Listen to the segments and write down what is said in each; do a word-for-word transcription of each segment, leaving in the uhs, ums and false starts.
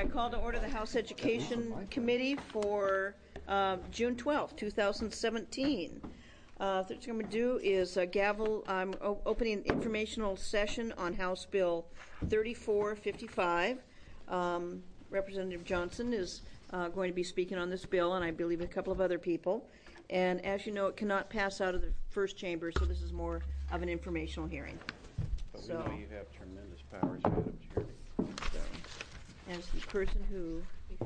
I call to order the House Education Committee for uh, June twelfth, two thousand seventeen. Uh, what I'm going to do is uh, gavel, I'm o- opening an informational session on House Bill thirty-four fifty-five. Um, Representative Johnson is uh, going to be speaking on this bill, and I believe a couple of other people. And as you know, it cannot pass out of the first chamber, so this is more of an informational hearing. But so, we know you have tremendous powers, Madam Chair. So, as the person who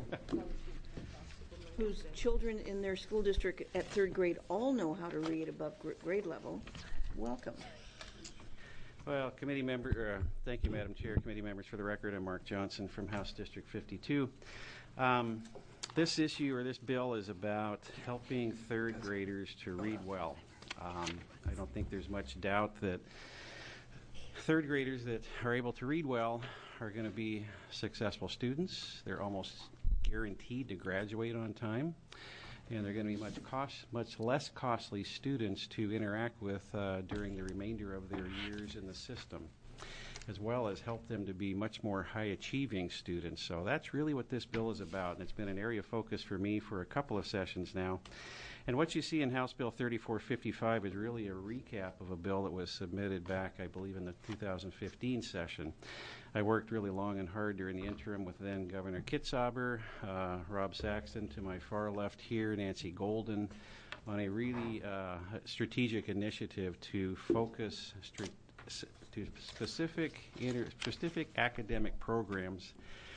whose children in their school district at third grade all know how to read above grade level, welcome. Well, committee member, uh, thank you, Madam Chair. Committee members, for the record, I'm Mark Johnson from House District fifty-two. Um, this issue or this bill is about helping third graders to read well. Um, I don't think there's much doubt that third graders that are able to read well are going to be successful students. They're almost guaranteed to graduate on time, and they're going to be much cost, much less costly students to interact with uh, during the remainder of their years in the system, as well as help them to be much more high-achieving students. So that's really what this bill is about, and it's been an area of focus for me for a couple of sessions now. And what you see in House Bill thirty-four fifty-five is really a recap of a bill that was submitted back, I believe, in the two thousand fifteen session. I worked really long and hard during the interim with then Governor Kitzhaber, uh, Rob Saxton to my far left here, Nancy Golden, on a really uh, strategic initiative to focus st- to specific inter- specific academic programs,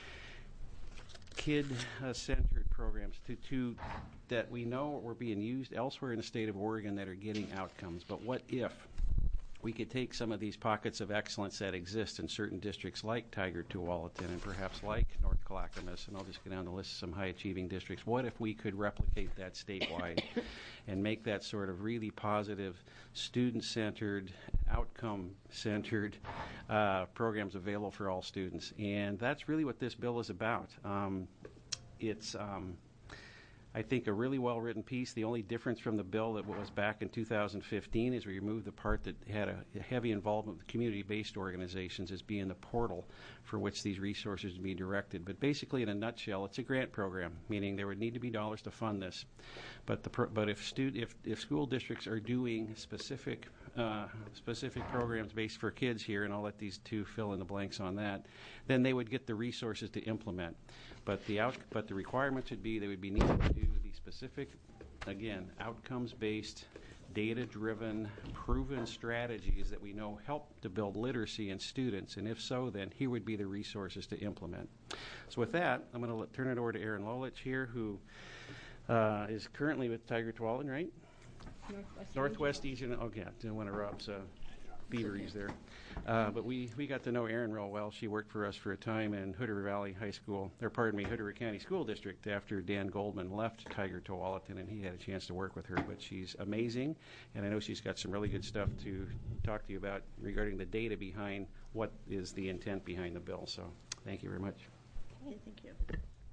kid-centered programs to, to that we know were being used elsewhere in the state of Oregon that are getting outcomes. But what if we could take some of these pockets of excellence that exist in certain districts like Tigard-Tualatin and perhaps like North Clackamas, and I'll just go down the list of some high-achieving districts. What if we could replicate that statewide and make that sort of really positive, student-centered, outcome-centered uh, programs available for all students? And that's really what this bill is about. Um, it's... Um, I think a really well-written piece. The only difference from the bill that was back in two thousand fifteen is we removed the part that had a heavy involvement with community-based organizations as being the portal for which these resources would be directed. But basically, in a nutshell, it's a grant program, meaning there would need to be dollars to fund this. But the pro- but if stud- if if school districts are doing specific uh, specific programs based for kids here, and I'll let these two fill in the blanks on that, then they would get the resources to implement. But the out- but the requirements would be they would be needed to do the specific, again, outcomes-based, data-driven, proven strategies that we know help to build literacy in students. And if so, then here would be the resources to implement. So with that, I'm going to turn it over to Erin Lolich here, who uh, is currently with Tigard-Tualatin, right? Northwest, Northwest Region. Okay, I didn't want to Rob's uh, beaveries there. Uh, but we, we got to know Erin real well. She worked for us for a time in Hood River Valley High School, or pardon me, Hood River County School District after Dan Goldman left Tigard-Tualatin, and he had a chance to work with her. But she's amazing, and I know she's got some really good stuff to talk to you about regarding the data behind what is the intent behind the bill. So thank you very much. Okay, thank you.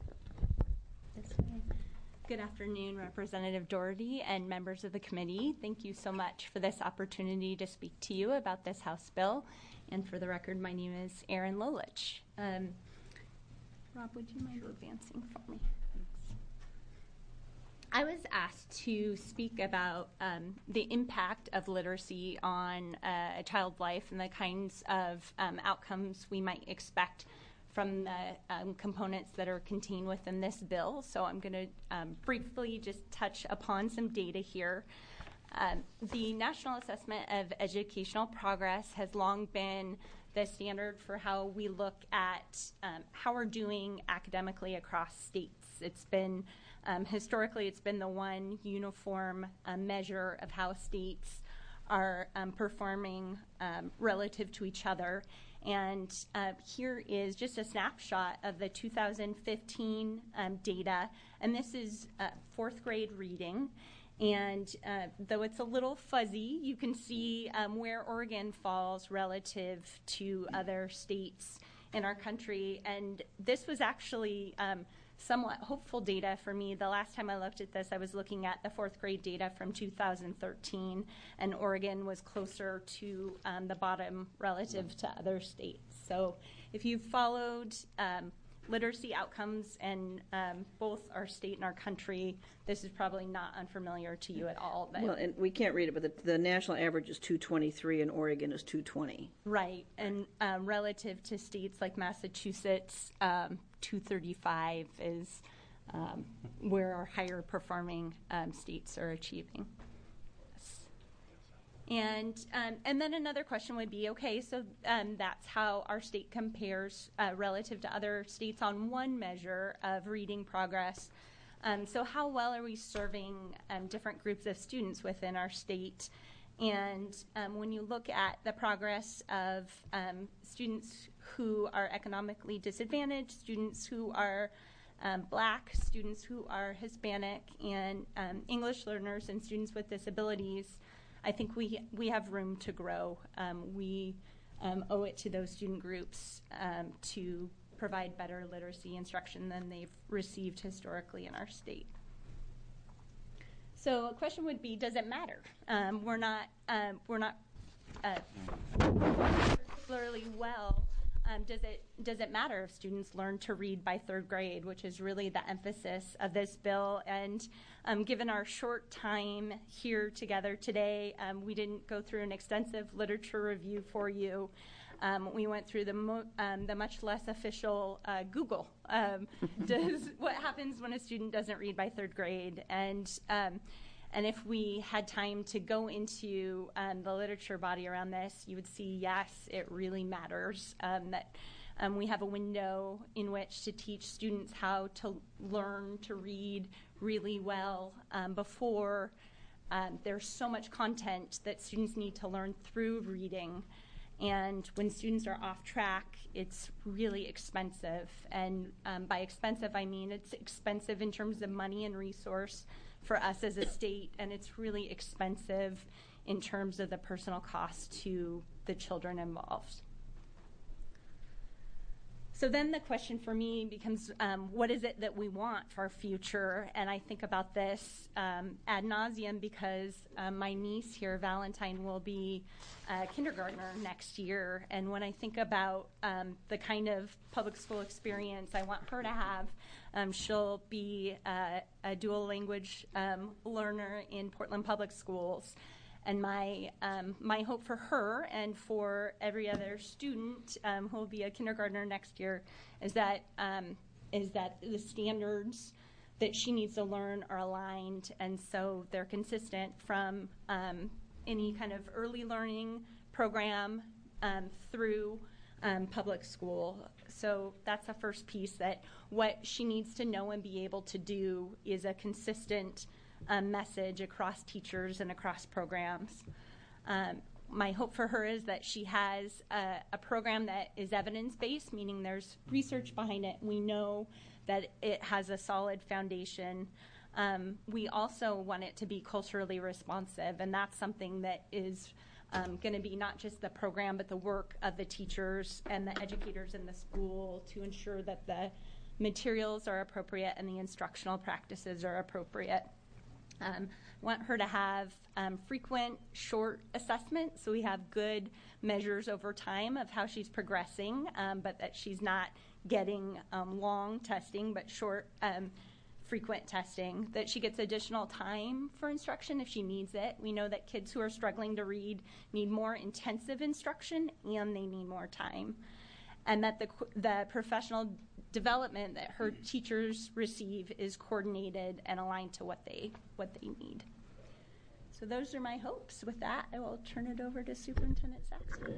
That's fine. Good afternoon, Representative Doherty and members of the committee. Thank you so much for this opportunity to speak to you about this House bill. And for the record, my name is Erin Lolich. Um, Rob, would you mind advancing for me? Thanks. I was asked to speak about um, the impact of literacy on uh, a child's life and the kinds of um, outcomes we might expect from the um, components that are contained within this bill. So I'm going to um, briefly just touch upon some data here. Um, the National Assessment of Educational Progress has long been the standard for how we look at um, how we're doing academically across states. It's been, um, historically, it's been the one uniform uh, measure of how states are um, performing um, relative to each other. And uh, here is just a snapshot of the two thousand fifteen um, data. And this is uh, fourth grade reading. And uh, though it's a little fuzzy, you can see um, where Oregon falls relative to other states in our country. And this was actually um, somewhat hopeful data for me. The last time I looked at this, I was looking at the fourth grade data from two thousand thirteen, and Oregon was closer to um, the bottom relative to other states. So if you've followed um, literacy outcomes in um, both our state and our country. This is probably not unfamiliar to you at all. But Well, and we can't read it, but the, the national average is two twenty-three and Oregon is two twenty. right, and um, relative to states like Massachusetts, um, two thirty-five is um, where our higher performing um, states are achieving. Yes. And um, and then another question would be, okay, so um, that's how our state compares uh, relative to other states on one measure of reading progress. Um, so how well are we serving um, different groups of students within our state? And um, when you look at the progress of um, students who are economically disadvantaged, students who are um, Black, students who are Hispanic, and um, English learners and students with disabilities, I think we we have room to grow. Um, we um, owe it to those student groups um, to provide better literacy instruction than they've received historically in our state. So a question would be, does it matter? Um, we're not um, we're not uh, particularly well. Um, does it does it matter if students learn to read by third grade, which is really the emphasis of this bill? And um, given our short time here together today, um, we didn't go through an extensive literature review for you. Um, we went through the mo- um, the much less official uh, Google. Um, does what happens when a student doesn't read by third grade? And um, and if we had time to go into um, the literature body around this, you would see, yes, it really matters um, that um, we have a window in which to teach students how to learn to read really well um, before um, there's so much content that students need to learn through reading. And when students are off track, it's really expensive. And um, by expensive, I mean it's expensive in terms of money and resource for us as a state, and it's really expensive in terms of the personal cost to the children involved. So then the question for me becomes, um, what is it that we want for our future? And I think about this um, ad nauseum because um, my niece here, Valentine, will be a kindergartner next year. And when I think about um, the kind of public school experience I want her to have, um, she'll be uh, a dual language um, learner in Portland Public Schools. And my um, my hope for her and for every other student um, who will be a kindergartner next year is that um, is that the standards that she needs to learn are aligned, and so they're consistent from um, any kind of early learning program um, through um, public school. So that's the first piece, that what she needs to know and be able to do is a consistent Um, message across teachers and across programs. Um, my hope for her is that she has a, a program that is evidence-based, meaning there's research behind it. We know that it has a solid foundation. Um, we also want it to be culturally responsive, and that's something that is um, going to be not just the program, but the work of the teachers and the educators in the school to ensure that the materials are appropriate and the instructional practices are appropriate. Um, want her to have um, frequent, short assessments, so we have good measures over time of how she's progressing, um, but that she's not getting um, long testing, but short, um, frequent testing, that she gets additional time for instruction if she needs it. We know that kids who are struggling to read need more intensive instruction and they need more time. And that the, the professional development that her teachers receive is coordinated and aligned to what they what they need. So those are my hopes. With that, I will turn it over to Superintendent Saxton.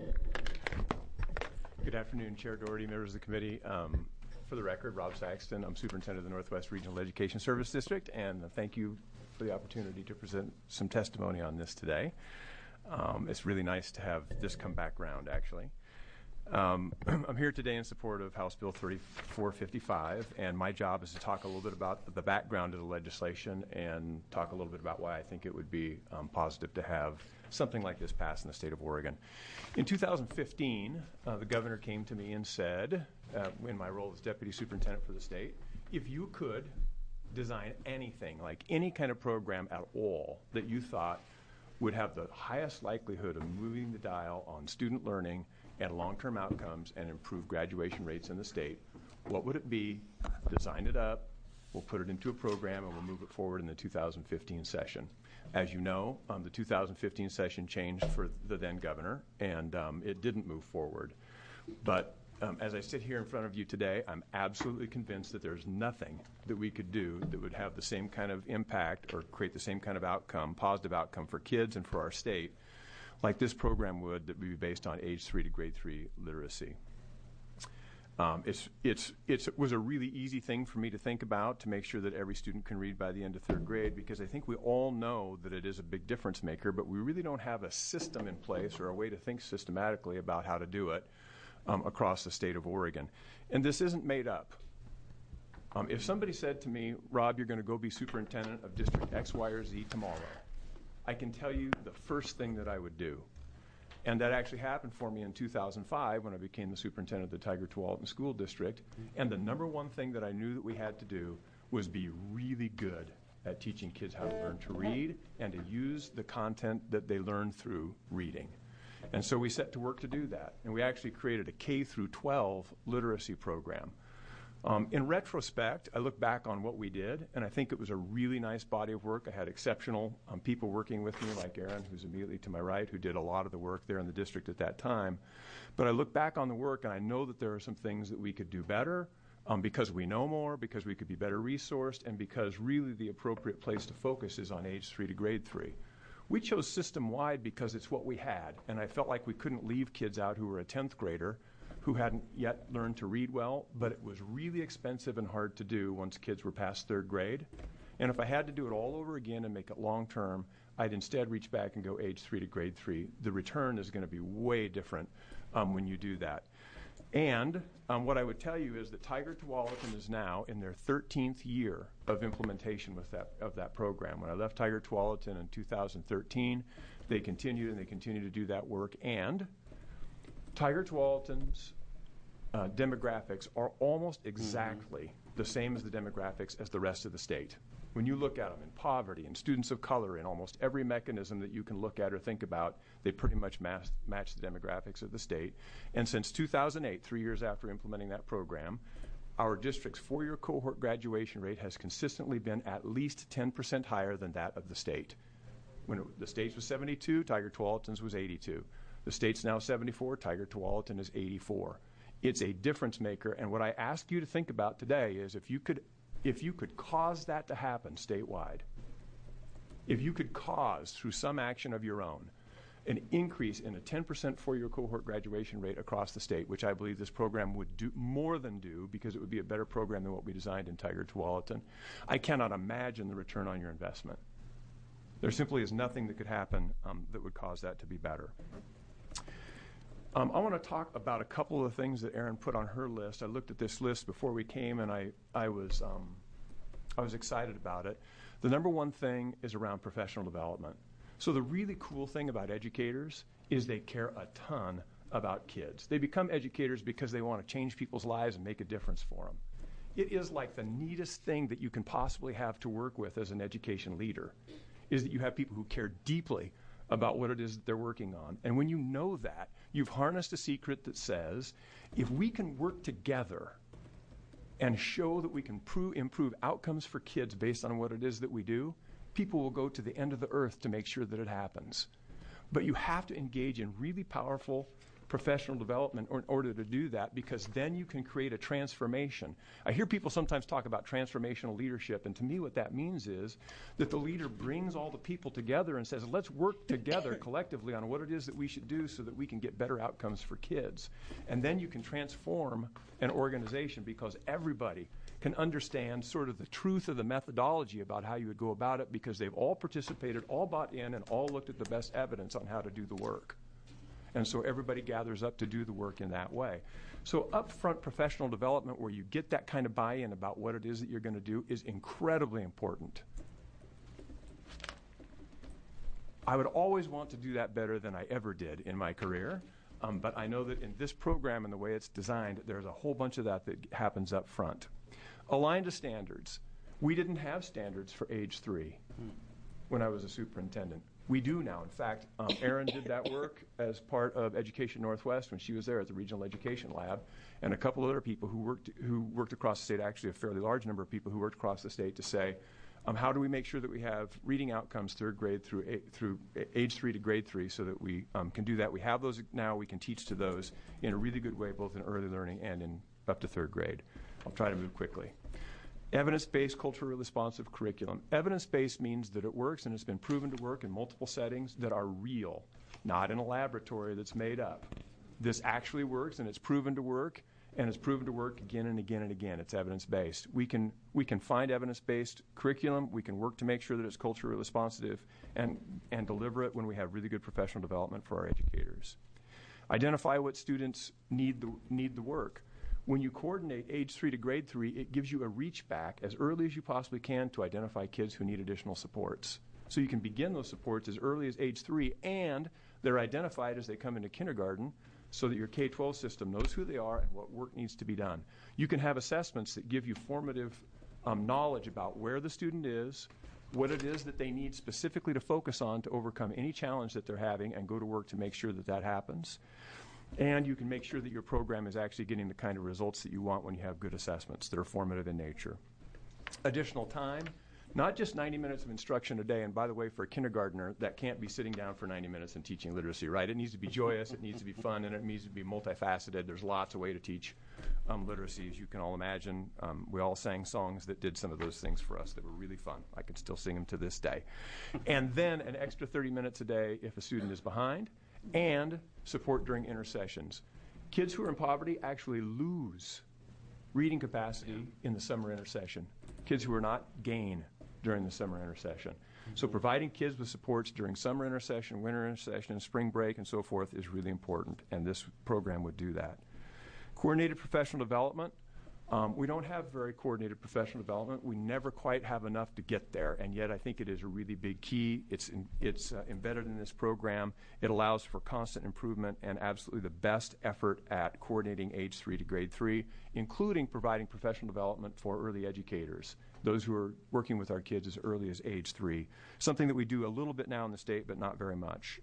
Good afternoon, Chair Doherty, members of the committee. Um, for the record, Rob Saxton. I'm Superintendent of the Northwest Regional Education Service District, and thank you for the opportunity to present some testimony on this today. Um, it's really nice to have this come back round, actually. Um, I'm here today in support of House Bill thirty-four fifty-five, and my job is to talk a little bit about the background of the legislation and talk a little bit about why I think it would be um, positive to have something like this passed in the state of Oregon. In two thousand fifteen, uh, the governor came to me and said, uh, in my role as deputy superintendent for the state, if you could design anything, like any kind of program at all that you thought would have the highest likelihood of moving the dial on student learning and long-term outcomes and improve graduation rates in the state, What would it be? Design it up. We'll put it into a program, and we'll move it forward in the two thousand fifteen session. As you know, um, the two thousand fifteen session changed for the then governor, and um, it didn't move forward. But um, as I sit here in front of you today, I'm absolutely convinced that there's nothing that we could do that would have the same kind of impact or create the same kind of outcome, positive outcome for kids and for our state, like this program would, that would be based on age three to grade three literacy. Um, it's, it's, it's, it was a really easy thing for me to think about to make sure that every student can read by the end of third grade, because I think we all know that it is a big difference maker, but we really don't have a system in place or a way to think systematically about how to do it um, across the state of Oregon. And this isn't made up. Um, if somebody said to me, Rob, you're going to go be superintendent of District X, Y, or Z tomorrow, I can tell you the first thing that I would do. And that actually happened for me in two thousand five when I became the superintendent of the Tigard-Tualatin School District. And the number one thing that I knew that we had to do was be really good at teaching kids how to learn to read and to use the content that they learn through reading. And so we set to work to do that. And we actually created a K through twelve literacy program. Um, in retrospect, I look back on what we did, and I think it was a really nice body of work. I had exceptional um, people working with me, like Aaron, who's immediately to my right, who did a lot of the work there in the district at that time. But I look back on the work, and I know that there are some things that we could do better um, because we know more, because we could be better resourced, and because really the appropriate place to focus is on age three to grade three. We chose system-wide because it's what we had, and I felt like we couldn't leave kids out who were a tenth grader who hadn't yet learned to read well, but it was really expensive and hard to do once kids were past third grade. And if I had to do it all over again and make it long-term, I'd instead reach back and go age three to grade three. The return is going to be way different um, when you do that. And um, what I would tell you is that Tigard-Tualatin is now in their thirteenth year of implementation with that, of that program. When I left Tigard-Tualatin in two thousand thirteen, they continued and they continue to do that work. And Tigard-Tualatin's uh, demographics are almost exactly mm-hmm. the same as the demographics as the rest of the state. When you look at them in poverty and students of color, in almost every mechanism that you can look at or think about, they pretty much match, match the demographics of the state. And since two thousand eight, three years after implementing that program, our district's four-year cohort graduation rate has consistently been at least ten percent higher than that of the state. When it, the state's was seventy-two, Tigard-Tualatin's was eighty-two. The state's now seventy-four, Tigard-Tualatin is eighty-four. It's a difference maker, and what I ask you to think about today is if you could, if you could cause that to happen statewide, if you could cause, through some action of your own, an increase in a ten percent four-year cohort graduation rate across the state, which I believe this program would do more than do because it would be a better program than what we designed in Tigard-Tualatin, I cannot imagine the return on your investment. There simply is nothing that could happen um, that would cause that to be better. Um, I want to talk about a couple of things that Erin put on her list. I looked at this list before we came, and I, I, was, um, I was excited about it. The number one thing is around professional development. So the really cool thing about educators is they care a ton about kids. They become educators because they want to change people's lives and make a difference for them. It is like the neatest thing that you can possibly have to work with as an education leader, is that you have people who care deeply about what it is that they're working on. And when you know that, you've harnessed a secret that says, if we can work together and show that we can prove, improve outcomes for kids based on what it is that we do, people will go to the end of the earth to make sure that it happens. But you have to engage in really powerful professional development in order to do that, because then you can create a transformation. I hear people sometimes talk about transformational leadership, and to me what that means is that the leader brings all the people together and says, let's work together collectively on what it is that we should do so that we can get better outcomes for kids. And then you can transform an organization because everybody can understand sort of the truth of the methodology about how you would go about it, because they've all participated, all bought in, and all looked at the best evidence on how to do the work. And so everybody gathers up to do the work in that way. So upfront professional development where you get that kind of buy-in about what it is that you're going to do is incredibly important. I would always want to do that better than I ever did in my career, um, but I know that in this program and the way it's designed, there's a whole bunch of that that happens up front. Aligned to standards. We didn't have standards for age three. Hmm. when I was a superintendent. We do now. In fact, um, Erin did that work as part of Education Northwest when she was there at the Regional Education Lab, and a couple other people who worked who worked across the state, actually a fairly large number of people who worked across the state to say, um, how do we make sure that we have reading outcomes third grade through a, through age three to grade three so that we um, can do that. We have those now. We can teach to those in a really good way, both in early learning and in up to third grade. I'll try to move quickly. Evidence-based, culturally responsive curriculum. Evidence-based means that it works and it's been proven to work in multiple settings that are real, not in a laboratory that's made up. This actually works and it's proven to work, and it's proven to work again and again and again. It's evidence-based. We can, we can find evidence-based curriculum. We can work to make sure that it's culturally responsive and, and deliver it when we have really good professional development for our educators. Identify what students need the, need the work. When you coordinate age three to grade three, it gives you a reach back as early as you possibly can to identify kids who need additional supports. So you can begin those supports as early as age three, and they're identified as they come into kindergarten so that your K twelve system knows who they are and what work needs to be done. You can have assessments that give you formative um, knowledge about where the student is, what it is that they need specifically to focus on to overcome any challenge that they're having, and go to work to make sure that that happens. And you can make sure that your program is actually getting the kind of results that you want when you have good assessments that are formative in nature. Additional time, not just ninety minutes of instruction a day. And by the way, for a kindergartner, that can't be sitting down for ninety minutes and teaching literacy, right? It needs to be joyous, it needs to be fun, and it needs to be multifaceted. There's lots of ways to teach um, literacy, as you can all imagine. Um, we all sang songs that did some of those things for us that were really fun. I can still sing them to this day. And then an extra thirty minutes a day if a student is behind, and support during intersessions. Kids who are in poverty actually lose reading capacity in the summer intersession. Kids who are not gain during the summer intersession. So providing kids with supports during summer intersession, winter intersession, spring break, and so forth is really important, and this program would do that. Coordinated professional development. Um, we don't have very coordinated professional development. We never quite have enough to get there, and yet I think it is a really big key. It's, in, it's uh, embedded in this program. It allows for constant improvement and absolutely the best effort at coordinating age three to grade three, including providing professional development for early educators, those who are working with our kids as early as age three, something that we do a little bit now in the state, but not very much.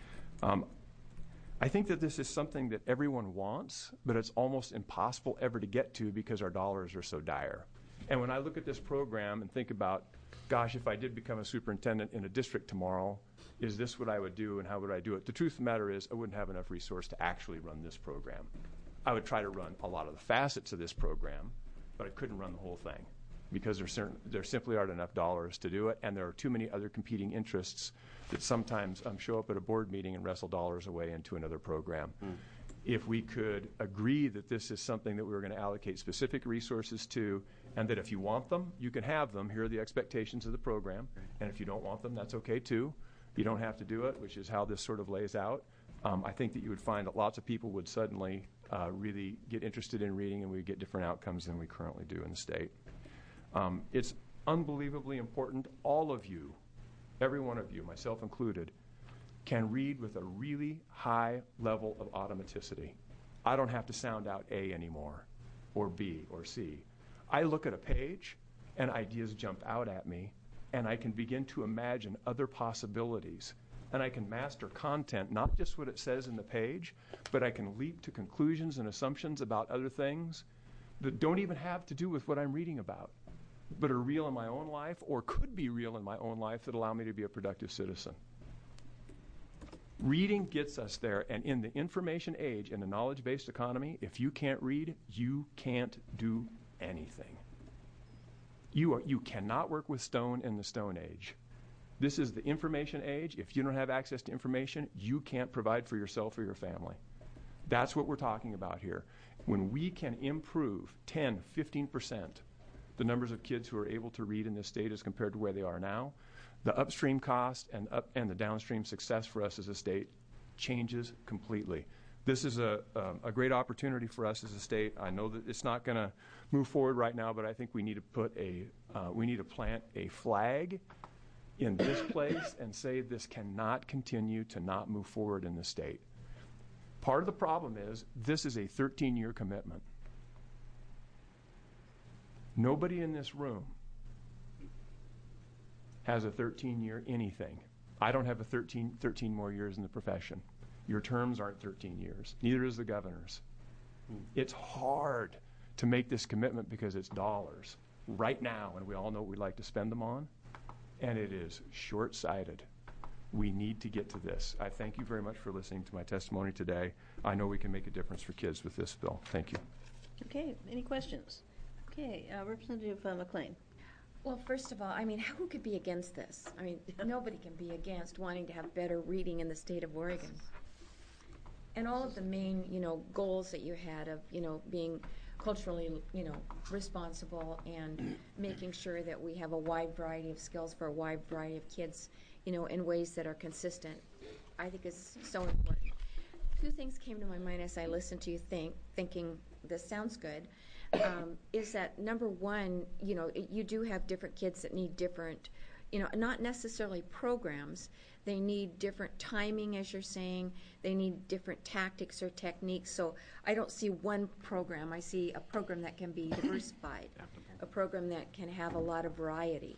Um, I think that this is something that everyone wants, but it's almost impossible ever to get to because our dollars are so dire. And when I look at this program and think about, gosh, if I did become a superintendent in a district tomorrow, is this what I would do and how would I do it? The truth of the matter is I wouldn't have enough resource to actually run this program. I would try to run a lot of the facets of this program, but I couldn't run the whole thing because there, certain, there simply aren't enough dollars to do it, and there are too many other competing interests that sometimes um, show up at a board meeting and wrestle dollars away into another program. Mm. If we could agree that this is something that we were going to allocate specific resources to, and that if you want them, you can have them. Here are the expectations of the program. And if you don't want them, that's okay too. You don't have to do it, which is how this sort of lays out. Um, I think that you would find that lots of people would suddenly uh, really get interested in reading, and we get different outcomes than we currently do in the state. Um, it's unbelievably important. All of you, every one of you, myself included, can read with a really high level of automaticity. I don't have to sound out A anymore, or B, or C. I look at a page, and ideas jump out at me, and I can begin to imagine other possibilities. And I can master content, not just what it says in the page, but I can leap to conclusions and assumptions about other things that don't even have to do with what I'm reading about, but are real in my own life or could be real in my own life that allow me to be a productive citizen. Reading gets us there, and in the information age, in the knowledge-based economy, if you can't read, you can't do anything. You, are, you cannot work with stone in the Stone Age. This is the information age. If you don't have access to information, you can't provide for yourself or your family. That's what we're talking about here. When we can improve ten, fifteen percent the numbers of kids who are able to read in this state as compared to where they are now, the upstream cost and, up, and the downstream success for us as a state changes completely. This is a, um, a great opportunity for us as a state. I know that it's not going to move forward right now, but I think we need to put a, uh, we need to plant a flag in this place and say this cannot continue to not move forward in the state. Part of the problem is this is a thirteen-year commitment. Nobody in this room has a thirteen-year anything. I don't have a thirteen, thirteen more years in the profession. Your terms aren't thirteen years. Neither is the governor's. It's hard to make this commitment because it's dollars right now, and we all know what we'd like to spend them on, and it is short-sighted. We need to get to this. I thank you very much for listening to my testimony today. I know we can make a difference for kids with this bill. Thank you. Okay, any questions? Okay, uh, Representative uh, McLean. Well, first of all, I mean, who could be against this? I mean, nobody can be against wanting to have better reading in the state of Oregon. And all of the main, you know, goals that you had of, you know, being culturally, you know, responsible and making sure that we have a wide variety of skills for a wide variety of kids, you know, in ways that are consistent, I think is so important. Two things came to my mind as I listened to you think, thinking this sounds good, um, is that number one, you know, it, you do have different kids that need different, you know, not necessarily programs. They need different timing, as you're saying. They need different tactics or techniques. So I don't see one program. I see a program that can be diversified, a program that can have a lot of variety.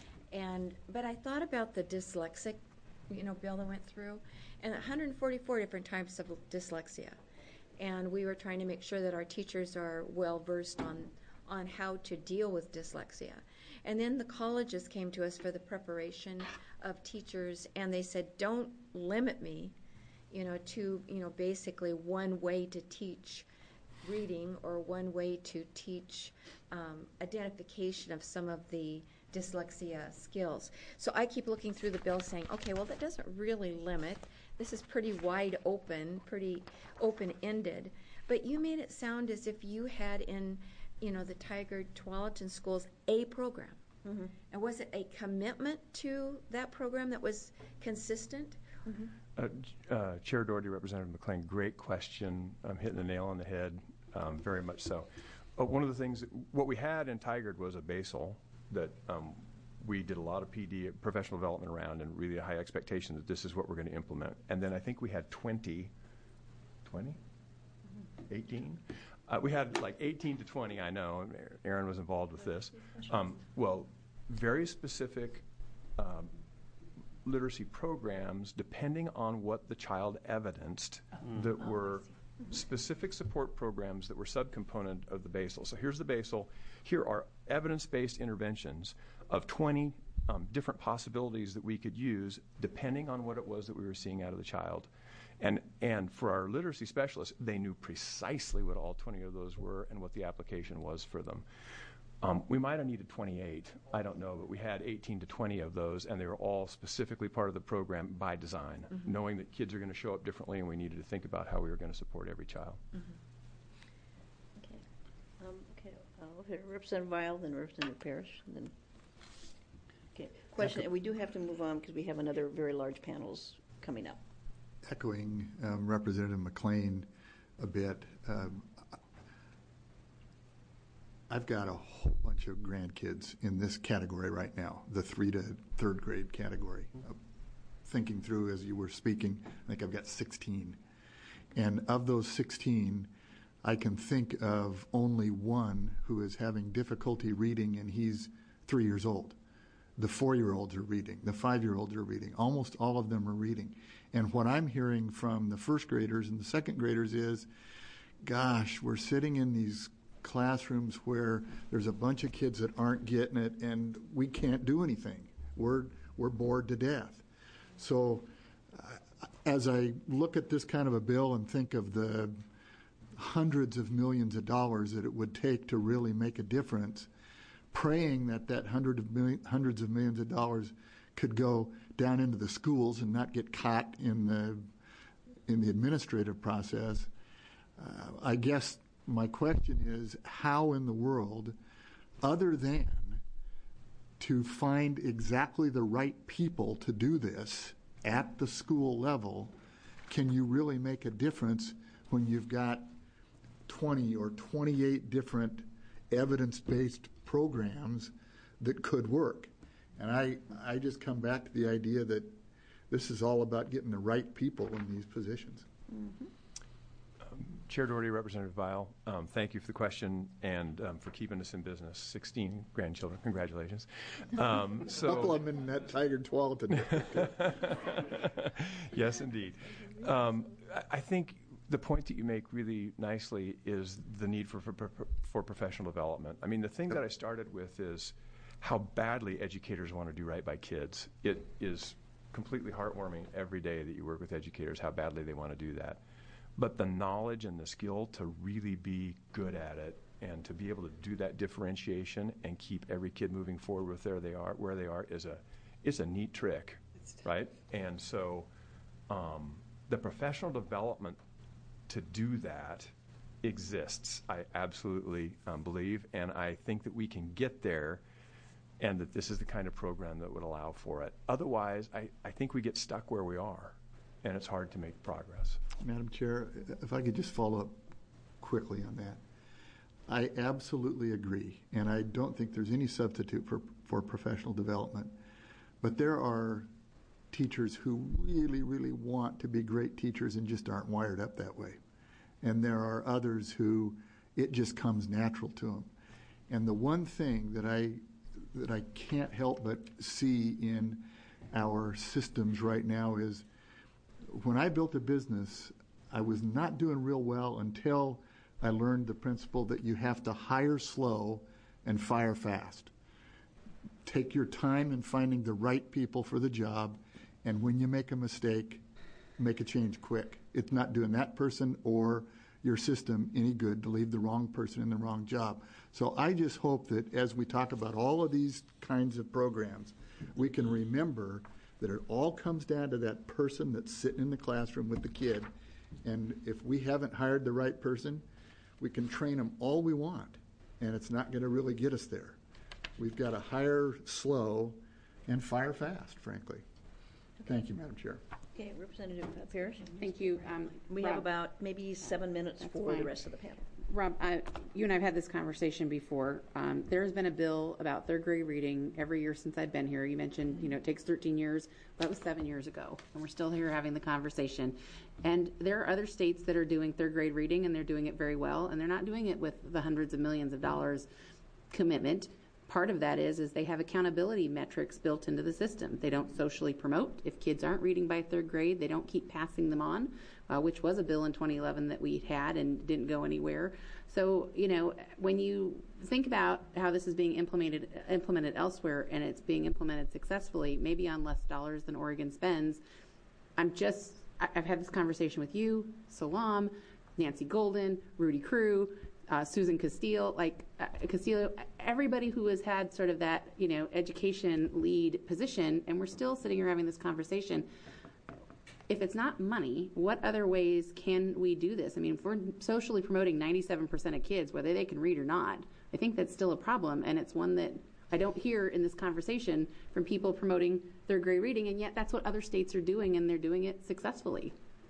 And but I thought about the dyslexic, you know, bill that went through, and one hundred forty-four different types of dyslexia. And we were trying to make sure that our teachers are well versed on on how to deal with dyslexia. And then the colleges came to us for the preparation of teachers, and they said, don't limit me, you know, to, you know, basically one way to teach reading or one way to teach um, identification of some of the dyslexia skills. So I keep looking through the bill saying, okay, well, that doesn't really limit. This is pretty wide open, pretty open-ended. But you made it sound as if you had in, you know, the Tigard Tualatin schools a program. Mm-hmm. And was it a commitment to that program that was consistent? Mm-hmm. uh, uh, Chair Doherty, Representative McLean, great question. I'm hitting the nail on the head, um, very much so. Uh, one of the things, that, what we had in Tigard was a basal that um, we did a lot of P D, professional development around, and really a high expectation that this is what we're going to implement. And then I think we had twenty, twenty? Mm-hmm. eighteen? Uh, we had like eighteen to twenty, I know, and Aaron was involved with this. Um, well, very specific um, literacy programs, depending on what the child evidenced, mm. that oh, were specific support programs that were subcomponent of the basal. So here's the basal. Here are evidence-based interventions of twenty um, different possibilities that we could use depending on what it was that we were seeing out of the child. And and for our literacy specialists, they knew precisely what all twenty of those were and what the application was for them. Um, we might have needed twenty-eight, I don't know, but we had eighteen to twenty of those, and they were all specifically part of the program by design, mm-hmm. knowing that kids are going to show up differently, and we needed to think about how we were going to support every child. Mm-hmm. Okay. Um, okay. Uh, okay. Representative Weil, then Representative Parrish, and then. Okay. Question. And we do have to move on because we have another very large panels coming up. Echoing um, Representative McLean a bit, um, I've got a whole bunch of grandkids in this category right now, the three to third grade category. Uh, thinking through as you were speaking, I think I've got sixteen. And of those sixteen, I can think of only one who is having difficulty reading, and he's three years old. The four-year-olds are reading. The five-year-olds are reading. Almost all of them are reading. And what I'm hearing from the first graders and the second graders is, gosh, we're sitting in these classrooms where there's a bunch of kids that aren't getting it, and we can't do anything. We're we're bored to death. So uh, as I look at this kind of a bill and think of the hundreds of millions of dollars that it would take to really make a difference, praying that that hundred of million, hundreds of millions of dollars could go down into the schools and not get caught in the in the administrative process. Uh, I guess my question is, how in the world, other than to find exactly the right people to do this at the school level, can you really make a difference when you've got twenty or twenty-eight different evidence-based programs that could work? And I, I just come back to the idea that this is all about getting the right people in these positions. Mm-hmm. Um, Chair Doherty, Representative Vile, um, thank you for the question and um, for keeping us in business. sixteen grandchildren, congratulations. Um, so, a couple of them in that Tiger twelve today. Yes, indeed. Um, I, I think the point that you make really nicely is the need for, for, for professional development. I mean, the thing that I started with is how badly educators want to do right by kids. It is completely heartwarming every day that you work with educators, how badly they want to do that. But the knowledge and the skill to really be good at it and to be able to do that differentiation and keep every kid moving forward with where they are, where they are is a, is a neat trick, right? And so um, the professional development to do that exists, I absolutely um, believe, and I think that we can get there and that this is the kind of program that would allow for it. Otherwise, I, I think we get stuck where we are, and it's hard to make progress. Madam Chair, if I could just follow up quickly on that. I absolutely agree, and I don't think there's any substitute for, for professional development. But there are teachers who really, really want to be great teachers and just aren't wired up that way. And there are others who it just comes natural to them. And the one thing that I that I can't help but see in our systems right now is when I built a business, I was not doing real well until I learned the principle that you have to hire slow and fire fast. Take your time in finding the right people for the job, and when you make a mistake, make a change quick. It's not doing that person or your system any good to leave the wrong person in the wrong job. So I just hope that as we talk about all of these kinds of programs, we can remember that it all comes down to that person that's sitting in the classroom with the kid. And if we haven't hired the right person, we can train them all we want, and it's not going to really get us there. We've got to hire slow and fire fast, frankly. Thank you, Madam Chair. Okay, Representative Parrish. Thank you. Um, We Rob, have about maybe seven minutes That's for the fine. rest of the panel. Rob, I, you and I have had this conversation before. Um, there has been a bill about third grade reading every year since I've been here. You mentioned, you know, it takes thirteen years. That was seven years ago, and we're still here having the conversation. And there are other states that are doing third grade reading, and they're doing it very well, and they're not doing it with the hundreds of millions of dollars commitment. Part of that is is they have accountability metrics built into the system. They don't socially promote. If kids aren't reading by third grade, they don't keep passing them on, uh, which was a bill in twenty eleven that we had and didn't go anywhere. So, you know, when you think about how this is being implemented implemented elsewhere and it's being implemented successfully, maybe on less dollars than Oregon spends, I'm just, I've had this conversation with you, Salam, Nancy Golden, Rudy Crew, Uh, Susan Castile, like uh, Castillo, everybody who has had sort of that, you know, education lead position, and we're still sitting here having this conversation. If it's not money, what other ways can we do this? I mean, if we're socially promoting ninety-seven percent of kids, whether they can read or not, I think that's still a problem, and it's one that I don't hear in this conversation from people promoting third grade reading, and yet that's what other states are doing, and they're doing it successfully.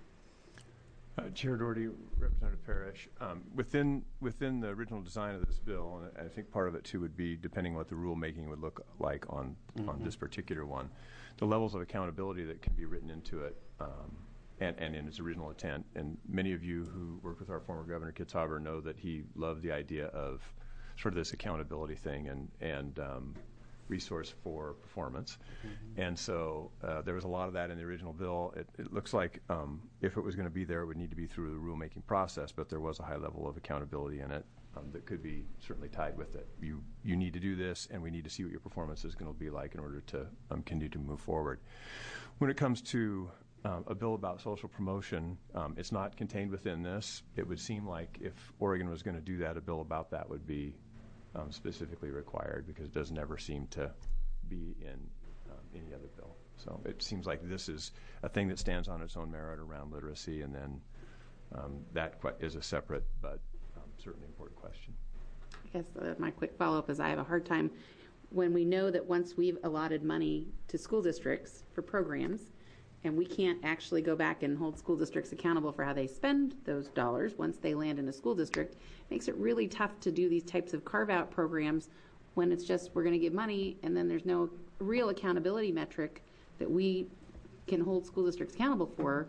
Uh, Chair Doherty, Representative Parrish, um, within within the original design of this bill, and I think part of it too would be depending on what the rulemaking would look like on mm-hmm. on this particular one, the levels of accountability that can be written into it, um, and, and in its original intent. And many of you who worked with our former Governor Kitzhaber know that he loved the idea of sort of this accountability thing and and um, resource for performance. Mm-hmm. And so uh, there was a lot of that in the original bill. It, it looks like um, if it was going to be there, it would need to be through the rulemaking process, but there was a high level of accountability in it um, that could be certainly tied with it. You you need to do this, and we need to see what your performance is going to be like in order to um, continue to move forward. When it comes to um, a bill about social promotion, um, it's not contained within this. It would seem like if Oregon was going to do that, a bill about that would be Um, specifically required, because it does never seem to be in um, any other bill. So it seems like this is a thing that stands on its own merit around literacy, and then um, that qu- is a separate but um, certainly important question. I guess uh, my quick follow-up is I have a hard time when we know that once we've allotted money to school districts for programs, and we can't actually go back and hold school districts accountable for how they spend those dollars once they land in a school district, it makes it really tough to do these types of carve-out programs when it's just we're going to give money and then there's no real accountability metric that we can hold school districts accountable for.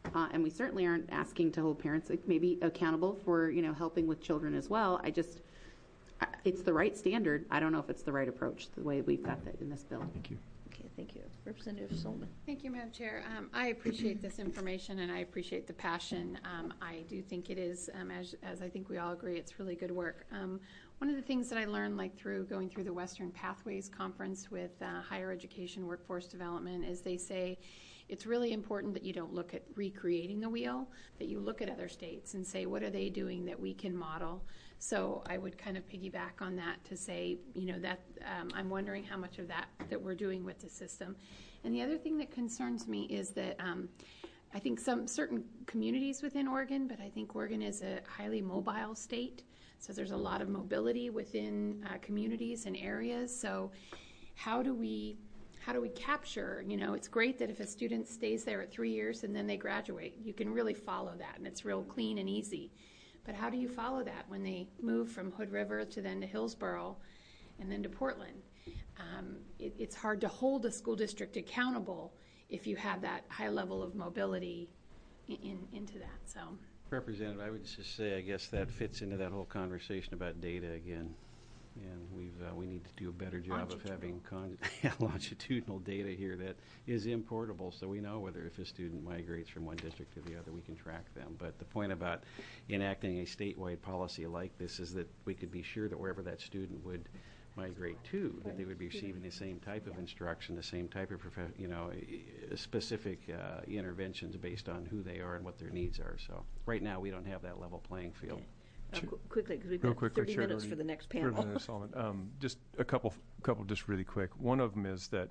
Uh, and we certainly aren't asking to hold parents like, maybe accountable for, you know, helping with children as well. I just, I, it's the right standard. I don't know if it's the right approach, the way we've got that in this bill. Thank you. Okay, thank you. Representative Solomon. Thank you, Madam Chair. Um, I appreciate this information and I appreciate the passion. Um, I do think it is, um, as, as I think we all agree, it's really good work. Um, one of the things that I learned, like through going through the Western Pathways Conference with uh, higher education workforce development, is they say it's really important that you don't look at recreating the wheel, that you look at other states and say, what are they doing that we can model? So I would kind of piggyback on that to say, you know, that um, I'm wondering how much of that that we're doing with the system. And the other thing that concerns me is that um, I think some certain communities within Oregon, but I think Oregon is a highly mobile state. So there's a lot of mobility within uh, communities and areas. So how do we how do we capture, you know, it's great that if a student stays there at three years and then they graduate, you can really follow that and it's real clean and easy. But how do you follow that when they move from Hood River to then to Hillsborough and then to Portland? Um, it, it's hard to hold a school district accountable if you have that high level of mobility in, in, into that. So, Representative, I would just say, I guess that fits into that whole conversation about data again. And we've, uh, we need to do a better job of having con longitudinal data here that is importable, so we know whether if a student migrates from one district to the other, we can track them. But the point about enacting a statewide policy like this is that we could be sure that wherever that student would migrate to, that they would be receiving the same type of instruction, the same type of, you know, specific uh, interventions based on who they are and what their needs are. So right now, we don't have that level playing field. Okay. Uh, qu quickly, because we've Real got quickly, thirty Chair minutes Doherty, for the next panel. Representative Solomon, um, just a couple, couple, just really quick. One of them is that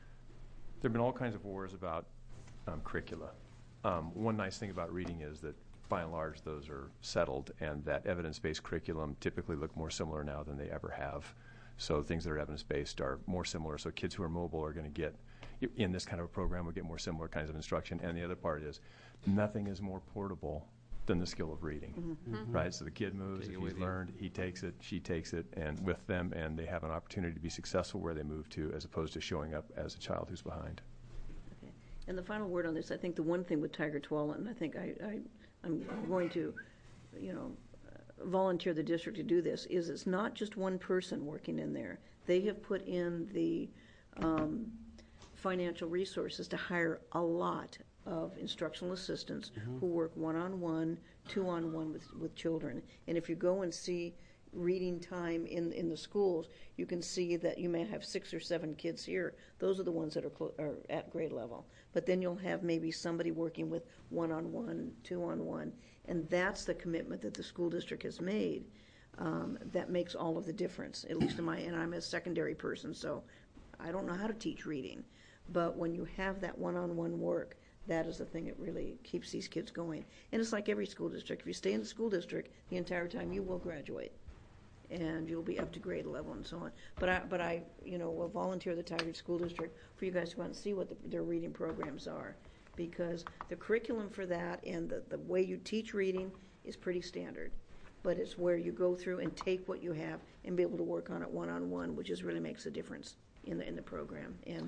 there have been all kinds of wars about um, curricula. Um, one nice thing about reading is that, by and large, those are settled, and that evidence-based curriculum typically look more similar now than they ever have. So things that are evidence-based are more similar. So kids who are mobile are going to get, in this kind of a program, will get more similar kinds of instruction. And the other part is, nothing is more portable than the skill of reading, mm-hmm. right? So the kid moves, if he's learned, he takes it, she takes it, and with them, and they have an opportunity to be successful where they move to, as opposed to showing up as a child who's behind. Okay. And the final word on this, I think the one thing with Tiger Tualatin, I think I, I, I'm going to, you know, uh, volunteer the district to do this, is it's not just one person working in there. They have put in the um, financial resources to hire a lot of instructional assistants mm-hmm. who work one-on-one, two-on-one with, with children. And if you go and see reading time in, in the schools, you can see that you may have six or seven kids here. Those are the ones that are, clo- are at grade level. But then you'll have maybe somebody working with one-on-one, two-on-one, and that's the commitment that the school district has made. Um, that makes all of the difference, at least in my, and I'm a secondary person, so I don't know how to teach reading. But when you have that one-on-one work, that is the thing that really keeps these kids going. And it's like every school district. If you stay in the school district the entire time, you will graduate. And you'll be up to grade level and so on. But I, but I you know, will volunteer the Tigard School District for you guys to go out and see what the, their reading programs are. Because the curriculum for that and the, the way you teach reading is pretty standard. But it's where you go through and take what you have and be able to work on it one-on-one, which is really makes a difference in the, in the program. And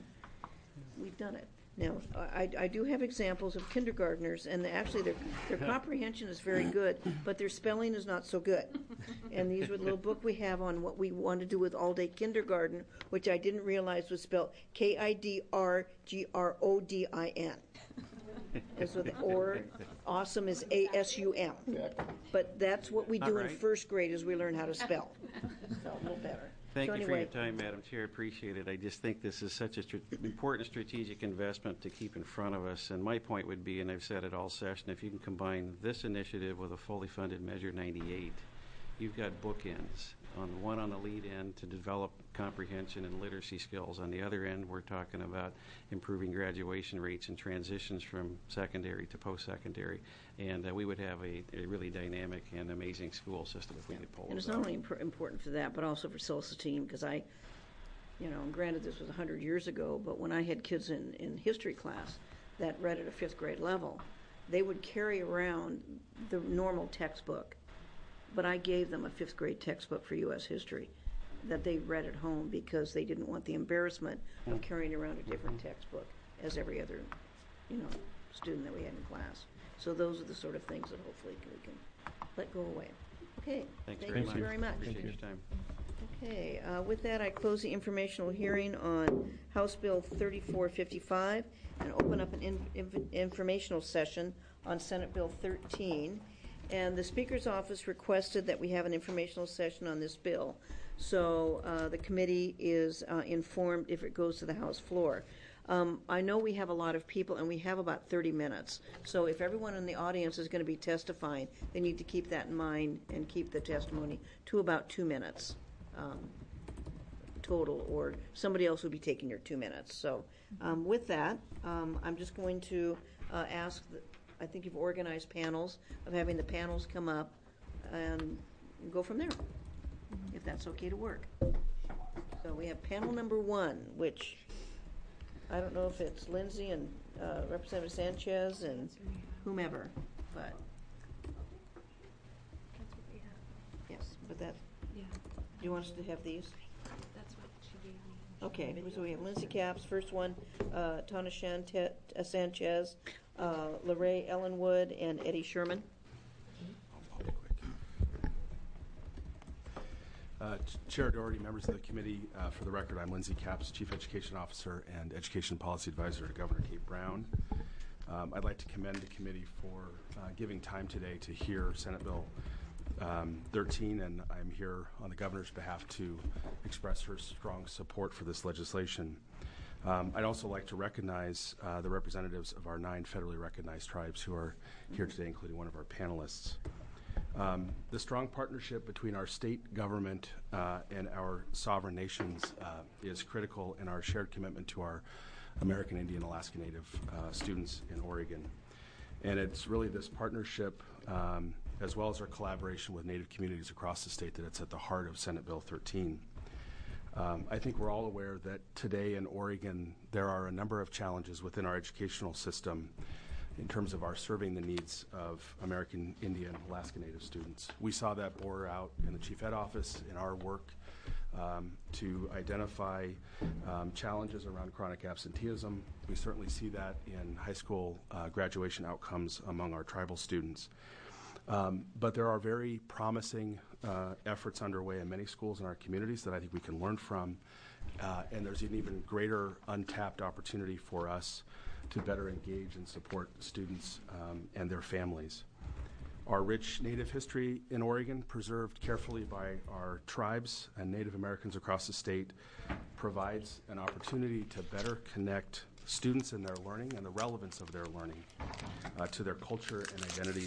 we've done it. Now, I, I do have examples of kindergartners, and actually their, their comprehension is very good, but their spelling is not so good. And these were the little book we have on what we want to do with all-day kindergarten, which I didn't realize was spelled K I D R G R O D I N. And so the or, awesome is A S U M. But that's what we do right. in first grade is we learn how to spell. So a little better. Thank so you anyway. for your time, Madam Chair. Appreciate it. I just think this is such an important strategic investment to keep in front of us. And my point would be, and I've said it all session, if you can combine this initiative with a fully funded Measure ninety-eight, you've got bookends. On one on the lead end to develop comprehension and literacy skills. On the other end, we're talking about improving graduation rates and transitions from secondary to post-secondary. And uh, we would have a, a really dynamic and amazing school system if we could pull And it's those not off. only imp- important for that, but also for self-esteem, because I, you know, granted this was one hundred years ago, but when I had kids in, in history class that read at a fifth grade level, they would carry around the normal textbook, but I gave them a fifth grade textbook for U S history that they read at home because they didn't want the embarrassment of carrying around a different textbook as every other, you know, student that we had in class. So those are the sort of things that hopefully we can let go away. Okay. Thanks Thank very you much. very much. Appreciate your time. Okay, uh, with that, I close the informational hearing on House Bill thirty-four fifty-five and open up an in, in, informational session on Senate Bill thirteen. And the Speaker's office requested that we have an informational session on this bill. So uh, the committee is uh, informed if it goes to the House floor. Um, I know we have a lot of people, and we have about thirty minutes. So if everyone in the audience is going to be testifying, they need to keep that in mind and keep the testimony to about two minutes um, total, or somebody else will be taking your two minutes. So um, with that, um, I'm just going to uh, ask, the, I think you've organized panels, of having the panels come up and go from there, if that's okay to work. So we have panel number one, which I don't know if it's Lindsay and uh, Representative Sanchez and whomever, but yes, but that. Yeah. Do you want us to have these? That's what she gave me. Okay, so we have Lindsay Capps, first one, uh, Tana Shan- uh, Sanchez, uh, Lorraine Ellenwood, and Eddie Sherman. I'll be quick. Uh, Chair Doherty, members of the committee, uh, for the record, I'm Lindsay Capps, Chief Education Officer and Education Policy Advisor to Governor Kate Brown. Um, I'd like to commend the committee for uh, giving time today to hear Senate Bill um, thirteen, and I'm here on the governor's behalf to express her strong support for this legislation. Um, I'd also like to recognize uh, the representatives of our nine federally recognized tribes who are here today, including one of our panelists. Um, the strong partnership between our state government uh, and our sovereign nations uh, is critical in our shared commitment to our American Indian Alaska Native uh, students in Oregon. And it's really this partnership, um, as well as our collaboration with Native communities across the state, that it's at the heart of Senate Bill thirteen. Um, I think we're all aware that today in Oregon there are a number of challenges within our educational system in terms of our serving the needs of American Indian Alaska Native students. We saw that bore out in the Chief Ed Office in our work um, to identify um, challenges around chronic absenteeism. We certainly see that in high school uh, graduation outcomes among our tribal students. Um, but there are very promising uh, efforts underway in many schools in our communities that I think we can learn from, uh, and there's an even greater untapped opportunity for us to better engage and support students um, and their families. Our rich Native history in Oregon, preserved carefully by our tribes and Native Americans across the state, provides an opportunity to better connect students in their learning and the relevance of their learning uh, to their culture and identity.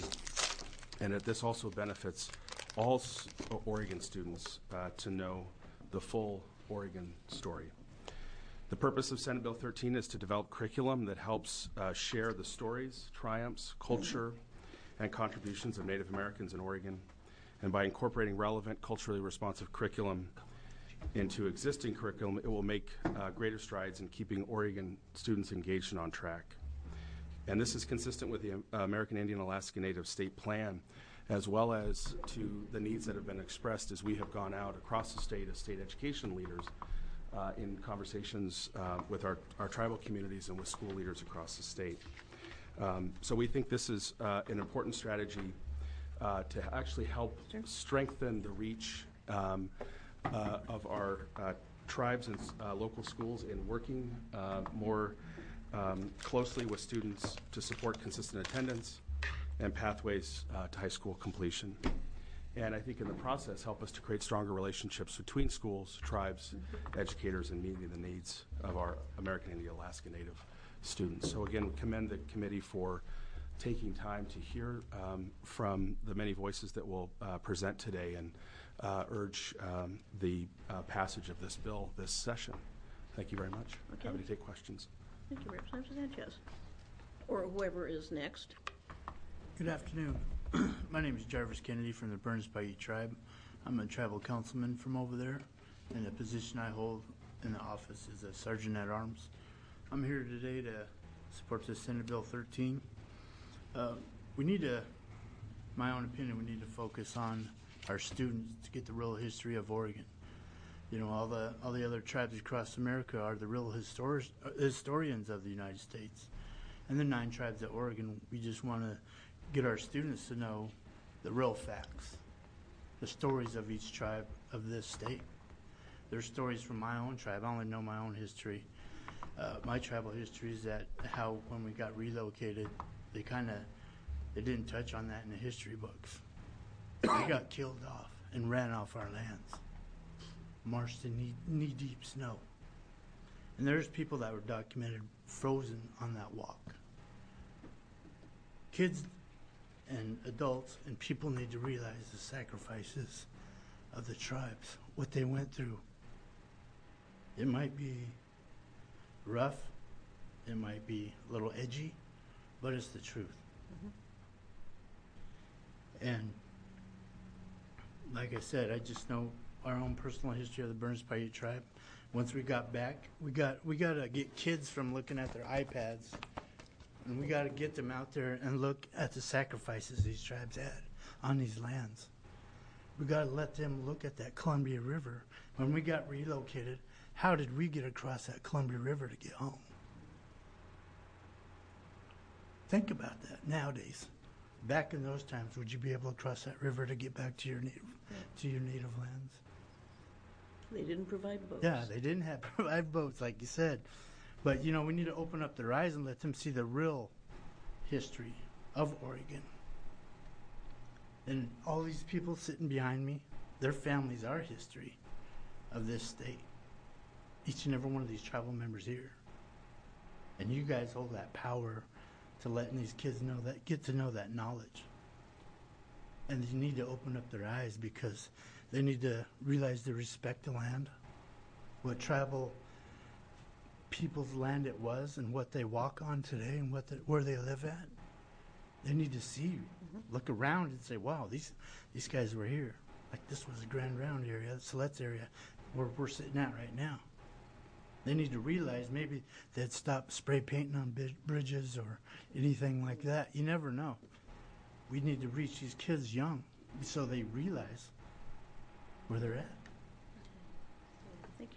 And that this also benefits all s- Oregon students uh, to know the full Oregon story. The purpose of Senate Bill thirteen is to develop curriculum that helps uh, share the stories, triumphs, culture, and contributions of Native Americans in Oregon. And by incorporating relevant, culturally responsive curriculum into existing curriculum, it will make uh, greater strides in keeping Oregon students engaged and on track. And this is consistent with the uh, American Indian Alaska Native State Plan, as well as to the needs that have been expressed as we have gone out across the state as state education leaders uh, in conversations uh, with our, our tribal communities and with school leaders across the state. Um, so we think this is uh, an important strategy uh, to actually help strengthen the reach um, uh, of our uh, tribes and uh, local schools in working uh, more Um, closely with students to support consistent attendance and pathways uh, to high school completion. And I think in the process help us to create stronger relationships between schools, tribes, educators, and meeting the needs of our American Indian Alaska Native students. So again, we commend the committee for taking time to hear um, from the many voices that will uh, present today, and uh, urge um, the uh, passage of this bill this session. Thank you very much. Okay. Happy to take questions. Thank you, Representative Sanchez. Or whoever is next. Good afternoon. My name is Jarvis Kennedy from the Burns Paiute tribe. I'm a tribal councilman from over there, and the position I hold in the office is a sergeant at arms. I'm here today to support this Senate Bill thirteen. Uh, we need to, my own opinion, we need to focus on our students to get the real history of Oregon. You know, all the all the other tribes across America are the real histori- historians of the United States. and the nine tribes of Oregon, we just want to get our students to know the real facts, the stories of each tribe of this state. There's stories from my own tribe. I only know my own history. Uh, my tribal history is that how when we got relocated, they kind of, they didn't touch on that in the history books. We got killed off and ran off our lands, marched in knee, knee-deep snow. And there's people that were documented frozen on that walk. Kids and adults and people need to realize the sacrifices of the tribes, what they went through. It might be rough, it might be a little edgy, but it's the truth. Mm-hmm. And like I said, I just know our own personal history of the Burns Paiute tribe. Once we got back, we got we got to get kids from looking at their iPads, and we got to get them out there and look at the sacrifices these tribes had on these lands. We got to let them look at that Columbia River. When we got relocated, how did we get across that Columbia River to get home? Think about that nowadays. Back in those times, would you be able to cross that river to get back to your native, to your native lands? They didn't provide boats. Yeah, they didn't have provide boats, like you said. But, you know, we need to open up their eyes and let them see the real history of Oregon. And all these people sitting behind me, their families are history of this state. Each and every one of these tribal members here. And you guys hold that power to letting these kids know that, get to know that knowledge. And you need to open up their eyes because they need to realize to respect the land, what tribal people's land it was and what they walk on today and what the, where they live at. They need to see, mm-hmm. look around and say, wow, these these guys were here. Like this was the Grand Round area, the Siletz area, where we're sitting at right now. They need to realize maybe they'd stop spray painting on bridges or anything like that. You never know. We need to reach these kids young so they realize where they're at. Thank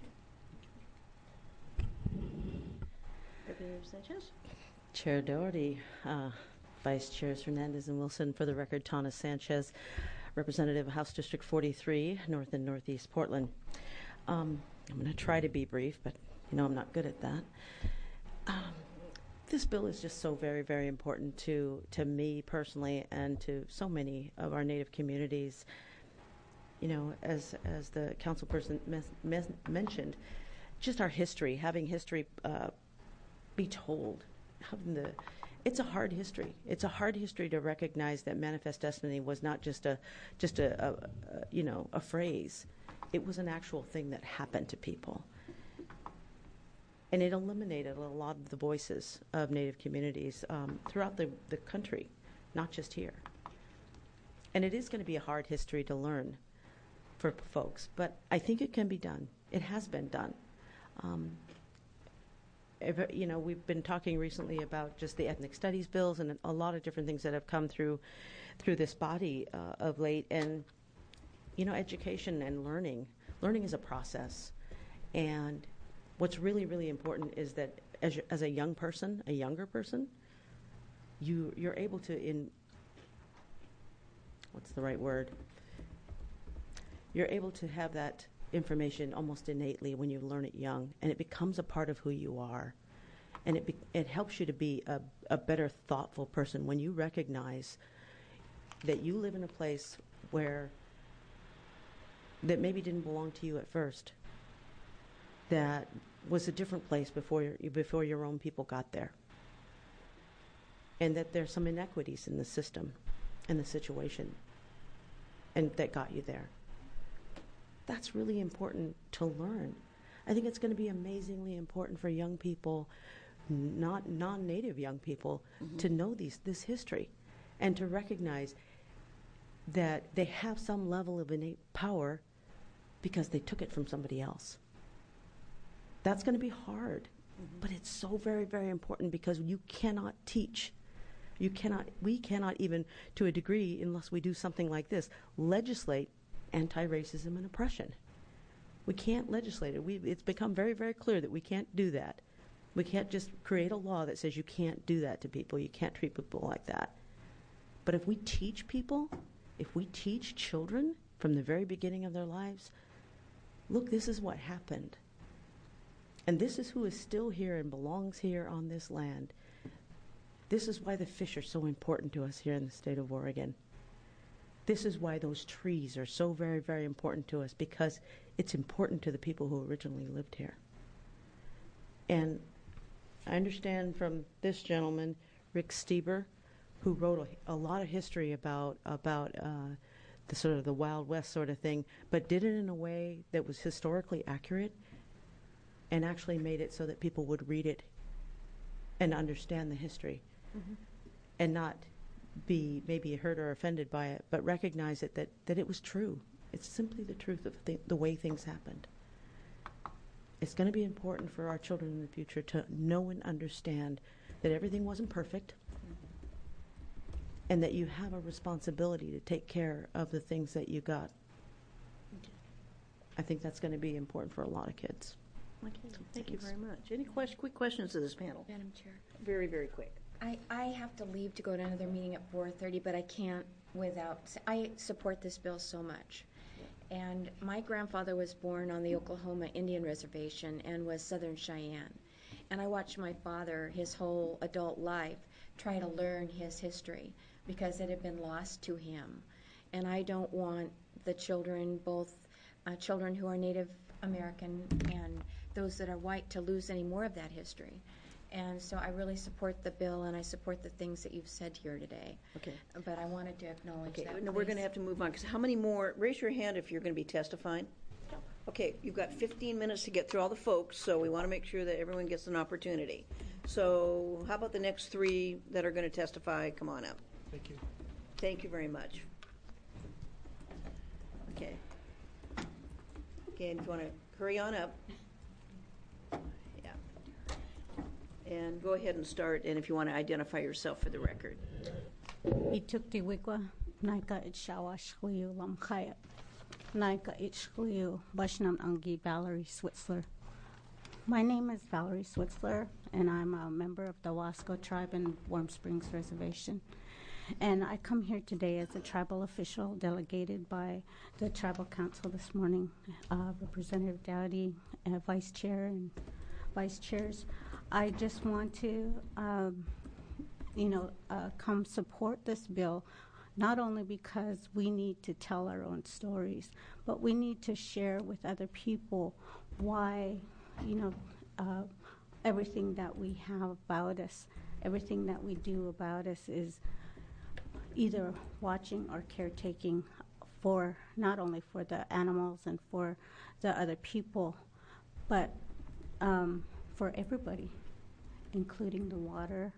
you. Representative Sanchez? Chair Doherty, uh, Vice Chairs Hernandez and Wilson. For the record, Tana Sanchez, Representative House District forty-three, North and Northeast Portland. Um, I'm going to try to be brief, but you know I'm not good at that. Um, this bill is just so very, very important to, to me personally and to so many of our Native communities. You know, as as the councilperson mes- mes- mentioned, just our history, having history uh, be told, having the, it's a hard history. It's a hard history to recognize that Manifest Destiny was not just a, just a, a, a you know, a phrase. It was an actual thing that happened to people. And it eliminated a lot of the voices of Native communities um, throughout the, the country, not just here. And it is going to be a hard history to learn for folks, but I think it can be done. It has been done. Um, if, you know, we've been talking recently about just the ethnic studies bills and a lot of different things that have come through through this body uh, of late. And, you know, education and learning. Learning is a process. And what's really, really important is that as, as a young person, a younger person, you, you're able to, in, what's the right word? You're able to have that information almost innately when you learn it young, and it becomes a part of who you are. And it, be, it helps you to be a, a better, thoughtful person when you recognize that you live in a place where that maybe didn't belong to you at first, that was a different place before your, before your own people got there, and that there's some inequities in the system and the situation and that got you there. That's really important to learn. I think it's going to be amazingly important for young people, not non-native young people, mm-hmm. to know these this history and to recognize that they have some level of innate power because they took it from somebody else. That's going to be hard, mm-hmm. but it's so very, very important because you cannot teach. You cannot, we cannot even, to a degree, unless we do something like this, legislate anti-racism and oppression. We can't legislate it. We, it's become very, very clear that we can't do that. We can't just create a law that says you can't do that to people. You can't treat people like that. But if we teach people, if we teach children from the very beginning of their lives, look, this is what happened. And this is who is still here and belongs here on this land. This is why the fish are so important to us here in the state of Oregon. This is why those trees are so very, very important to us, because it's important to the people who originally lived here. And I understand from this gentleman, Rick Stieber, who wrote a, a lot of history about about uh, the sort of the Wild West sort of thing, but did it in a way that was historically accurate and actually made it so that people would read it and understand the history, mm-hmm. and not be maybe hurt or offended by it, but recognize it that, that it was true. It's simply the truth of th- the way things happened. It's going to be important for our children in the future to know and understand that everything wasn't perfect, and that you have a responsibility to take care of the things that you got. Okay. I think that's going to be important for a lot of kids. Okay, thank you very much. Any quest- quick questions to this panel? Madam Chair. Very, very quick. I, I have to leave to go to another meeting at four thirty, but I can't without, I support this bill so much. And my grandfather was born on the Oklahoma Indian Reservation and was Southern Cheyenne. And I watched my father, his whole adult life, try to learn his history because it had been lost to him. And I don't want the children, both uh, children who are Native American and those that are white, to lose any more of that history. And so I really support the bill, and I support the things that you've said here today. Okay. But I wanted to acknowledge Okay, that. now we're going to please. have to move on, because how many more, raise your hand if you're going to be testifying. Okay, you've got fifteen minutes to get through all the folks, so we want to make sure that everyone gets an opportunity. So how about the next three that are going to testify? Come on up. Thank you. Thank you very much. Okay. Okay, and if you want to hurry on up. Yeah. And go ahead and start, and if you want to identify yourself for the record. Ituk tiwikwa, naika itshawa shkliu lamchaya. Naika itshkliu, bashnam angi Valerie Switzler. My name is Valerie Switzler, and I'm a member of the Wasco tribe in Warm Springs Reservation. And I come here today as a tribal official delegated by the Tribal Council this morning, uh, Representative Dowdy, uh, Vice Chair and Vice Chairs. I just want to, um, you know, uh, come support this bill, not only because we need to tell our own stories, but we need to share with other people why, you know, uh, everything that we have about us, everything that we do about us is either watching or caretaking for, not only for the animals and for the other people, but um, for everybody, including the water,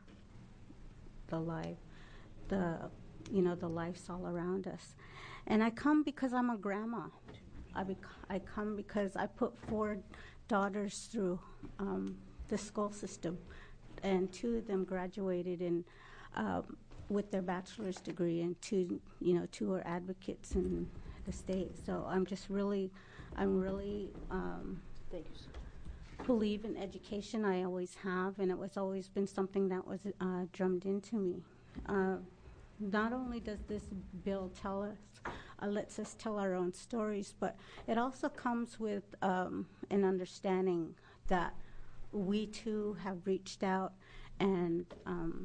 the life, the, you know, the lives all around us. And I come because I'm a grandma. I, bec- I come because I put four daughters through um, the school system, and two of them graduated in um, with their bachelor's degree, and two, you know, two are advocates in the state. So I'm just really, I'm really um, Thank you, sir. believe in education. I always have, and it was always been something that was uh, drummed into me. Uh, not only does this bill tell us, uh, lets us tell our own stories, but it also comes with um, an understanding that we too have reached out and um,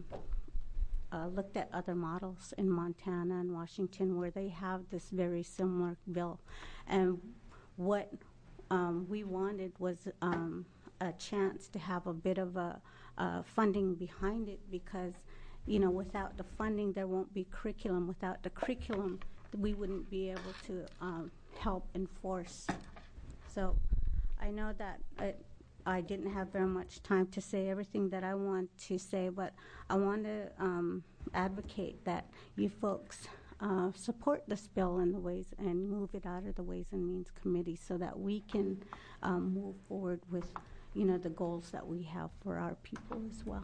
uh, looked at other models in Montana and Washington where they have this very similar bill. And what um, we wanted was um, a chance to have a bit of a uh, funding behind it, because, you know, without the funding, there won't be curriculum. Without the curriculum, we wouldn't be able to um, help enforce. So I know that it, I didn't have very much time to say everything that I want to say, but I want to um, advocate that you folks uh, support this bill in the ways and move it out of the Ways and Means Committee so that we can um, move forward with, you know, the goals that we have for our people as well.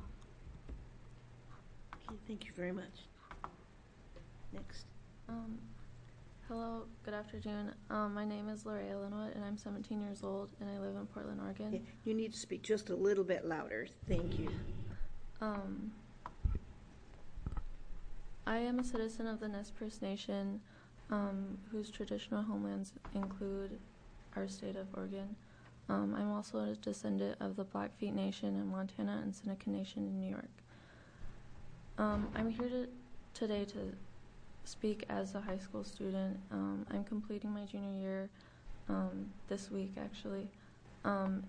Okay, thank you very much. Next. Um, Hello, good afternoon. Um, my name is Lori Linwood, and I'm seventeen years old, and I live in Portland, Oregon. You need to speak just a little bit louder. Thank you. Um, I am a citizen of the Nez Perce Nation, um, whose traditional homelands include our state of Oregon. Um, I'm also a descendant of the Blackfeet Nation in Montana and Seneca Nation in New York. Um, I'm here to, today to speak as a high school student. Um, I'm completing my junior year um, this week, actually. Um,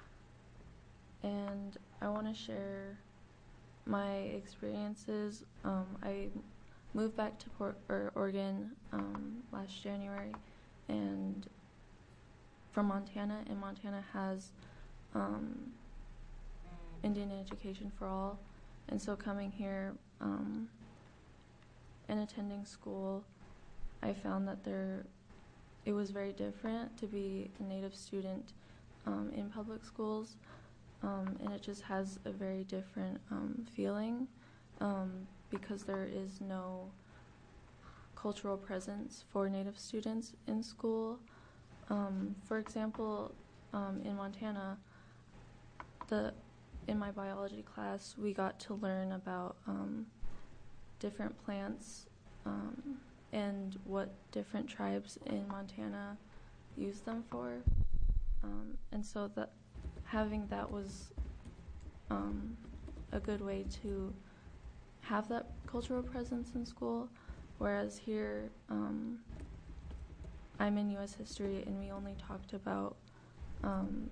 and I want to share my experiences. Um, I moved back to Port or Oregon um, last January, and from Montana, and Montana has um, Indian education for all. And so coming here um, and attending school, I found that there, it was very different to be a Native student um, in public schools. Um, and it just has a very different um, feeling um, because there is no cultural presence for Native students in school. Um, for example, um, in Montana, the in my biology class, we got to learn about um, different plants um, and what different tribes in Montana use them for. Um, and so that having that was um, a good way to have that cultural presence in school, whereas here um, I'm in U S history and we only talked about um,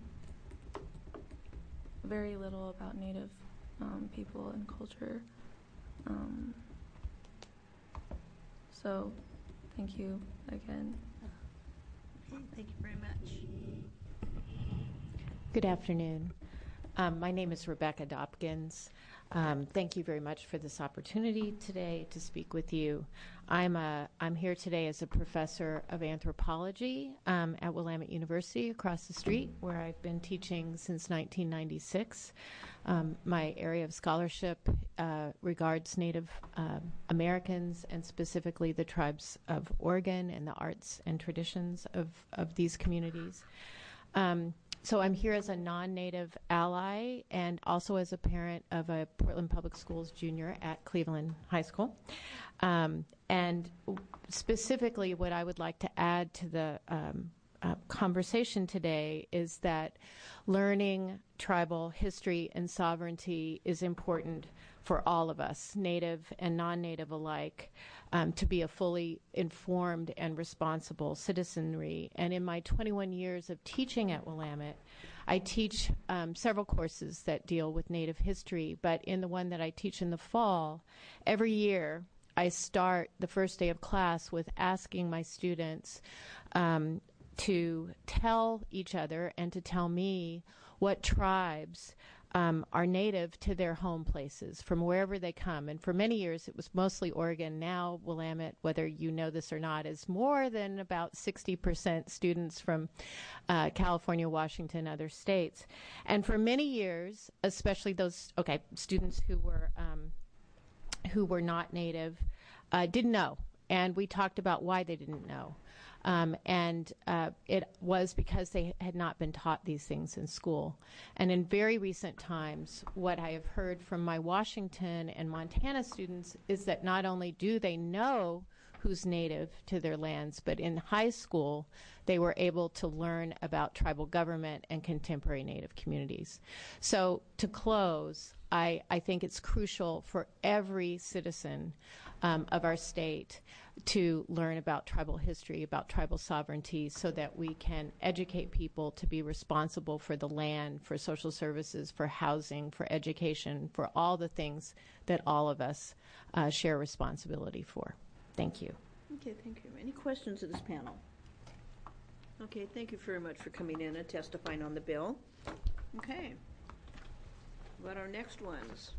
very little about Native um, people and culture. Um, so thank you again. Okay, thank you very much. Good afternoon. Um, my name is Rebecca Dopkins. Um, thank you very much for this opportunity today to speak with you. I'm, a, I'm here today as a professor of anthropology um, at Willamette University across the street, where I've been teaching since nineteen ninety-six. Um, my area of scholarship uh, regards Native uh, Americans and specifically the tribes of Oregon and the arts and traditions of, of these communities. Um, So I'm here as a non-Native ally and also as a parent of a Portland Public Schools junior at Cleveland High School. Um, and specifically what I would like to add to the um, uh, conversation today is that learning tribal history and sovereignty is important for all of us, Native and non-Native alike, um, to be a fully informed and responsible citizenry. And in my twenty-one years of teaching at Willamette, I teach um, several courses that deal with Native history, but in the one that I teach in the fall, every year I start the first day of class with asking my students um, to tell each other and to tell me what tribes Um, are native to their home places from wherever they come. And for many years, it was mostly Oregon. Now, Willamette, whether you know this or not, is more than about sixty percent students from uh, California, Washington, other states. And for many years, especially those, okay, students who were, um, who were not native, uh, didn't know. And we talked about why they didn't know. Um, and uh, it was because they had not been taught these things in school. And in very recent times, what I have heard from my Washington and Montana students is that not only do they know who's native to their lands, but in high school, they were able to learn about tribal government and contemporary Native communities. So to close, I, I think it's crucial for every citizen um, of our state to learn about tribal history, about tribal sovereignty, so that we can educate people to be responsible for the land, for social services, for housing, for education, for all the things that all of us uh, share responsibility for. Thank you. Okay, thank you. Any questions of this panel? Okay, thank you very much for coming in and testifying on the bill. Okay. What about our next ones?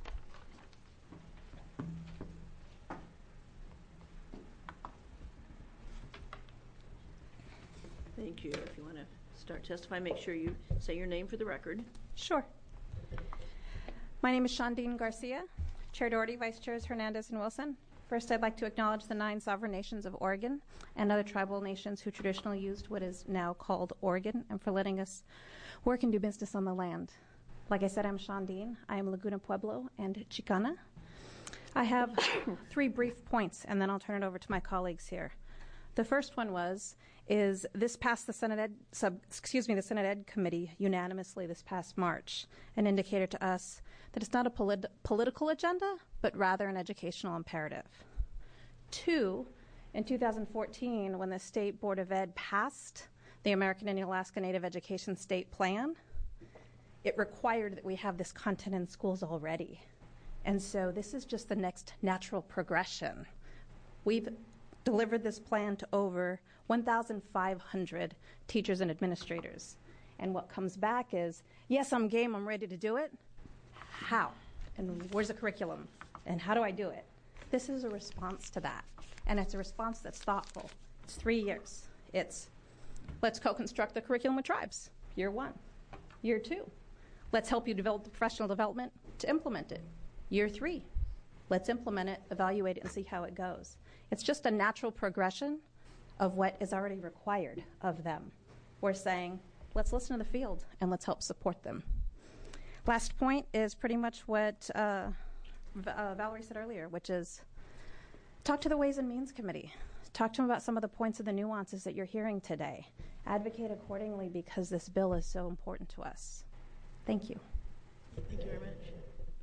Thank you. If you want to start testifying, make sure you say your name for the record. Sure. My name is Shondine Garcia. Chair Doherty, Vice Chairs Hernandez and Wilson. First, I'd like to acknowledge the nine sovereign nations of Oregon and other tribal nations who traditionally used what is now called Oregon, and for letting us work and do business on the land. Like I said, I'm Shondine. I am Laguna Pueblo and Chicana. I have three brief points, and then I'll turn it over to my colleagues here. The first one was, is this passed the Senate Ed, sub, excuse me, the Senate Ed Committee unanimously this past March, an indicator to us that it's not a polit- political agenda, but rather an educational imperative. Two, in two thousand fourteen, when the State Board of Ed passed the American Indian Alaska Native Education State Plan, it required that we have this content in schools already. And so this is just the next natural progression. We've delivered this plan to over one thousand five hundred teachers and administrators. And what comes back is, yes, I'm game, I'm ready to do it. How? And where's the curriculum? And how do I do it? This is a response to that. And it's a response that's thoughtful. It's three years. It's, let's co-construct the curriculum with tribes, year one. Year two, let's help you develop the professional development to implement it. Year three, let's implement it, evaluate it, and see how it goes. It's just a natural progression of what is already required of them. We're saying, let's listen to the field and let's help support them. Last point is pretty much what uh, v- uh, Valerie said earlier, which is talk to the Ways and Means Committee. Talk to them about some of the points of the nuances that you're hearing today. Advocate accordingly because this bill is so important to us. Thank you. Thank you very much.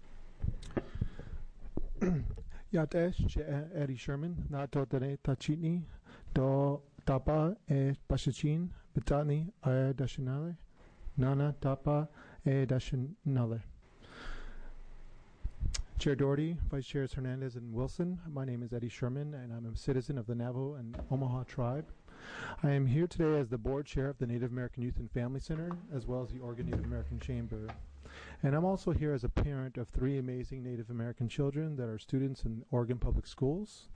Yatesh che Eddie Sherman, na totane tachini, do tapa e pasachin, betani e dashinale, nana tapa e dashinale. Chair Doherty, Vice Chairs Hernandez and Wilson, my name is Eddie Sherman, and I'm a citizen of the Navajo and Omaha tribe. I am here today as the board chair of the Native American Youth and Family Center, as well as the Oregon Native American Chamber. And I'm also here as a parent of three amazing Native American children that are students in Oregon Public Schools.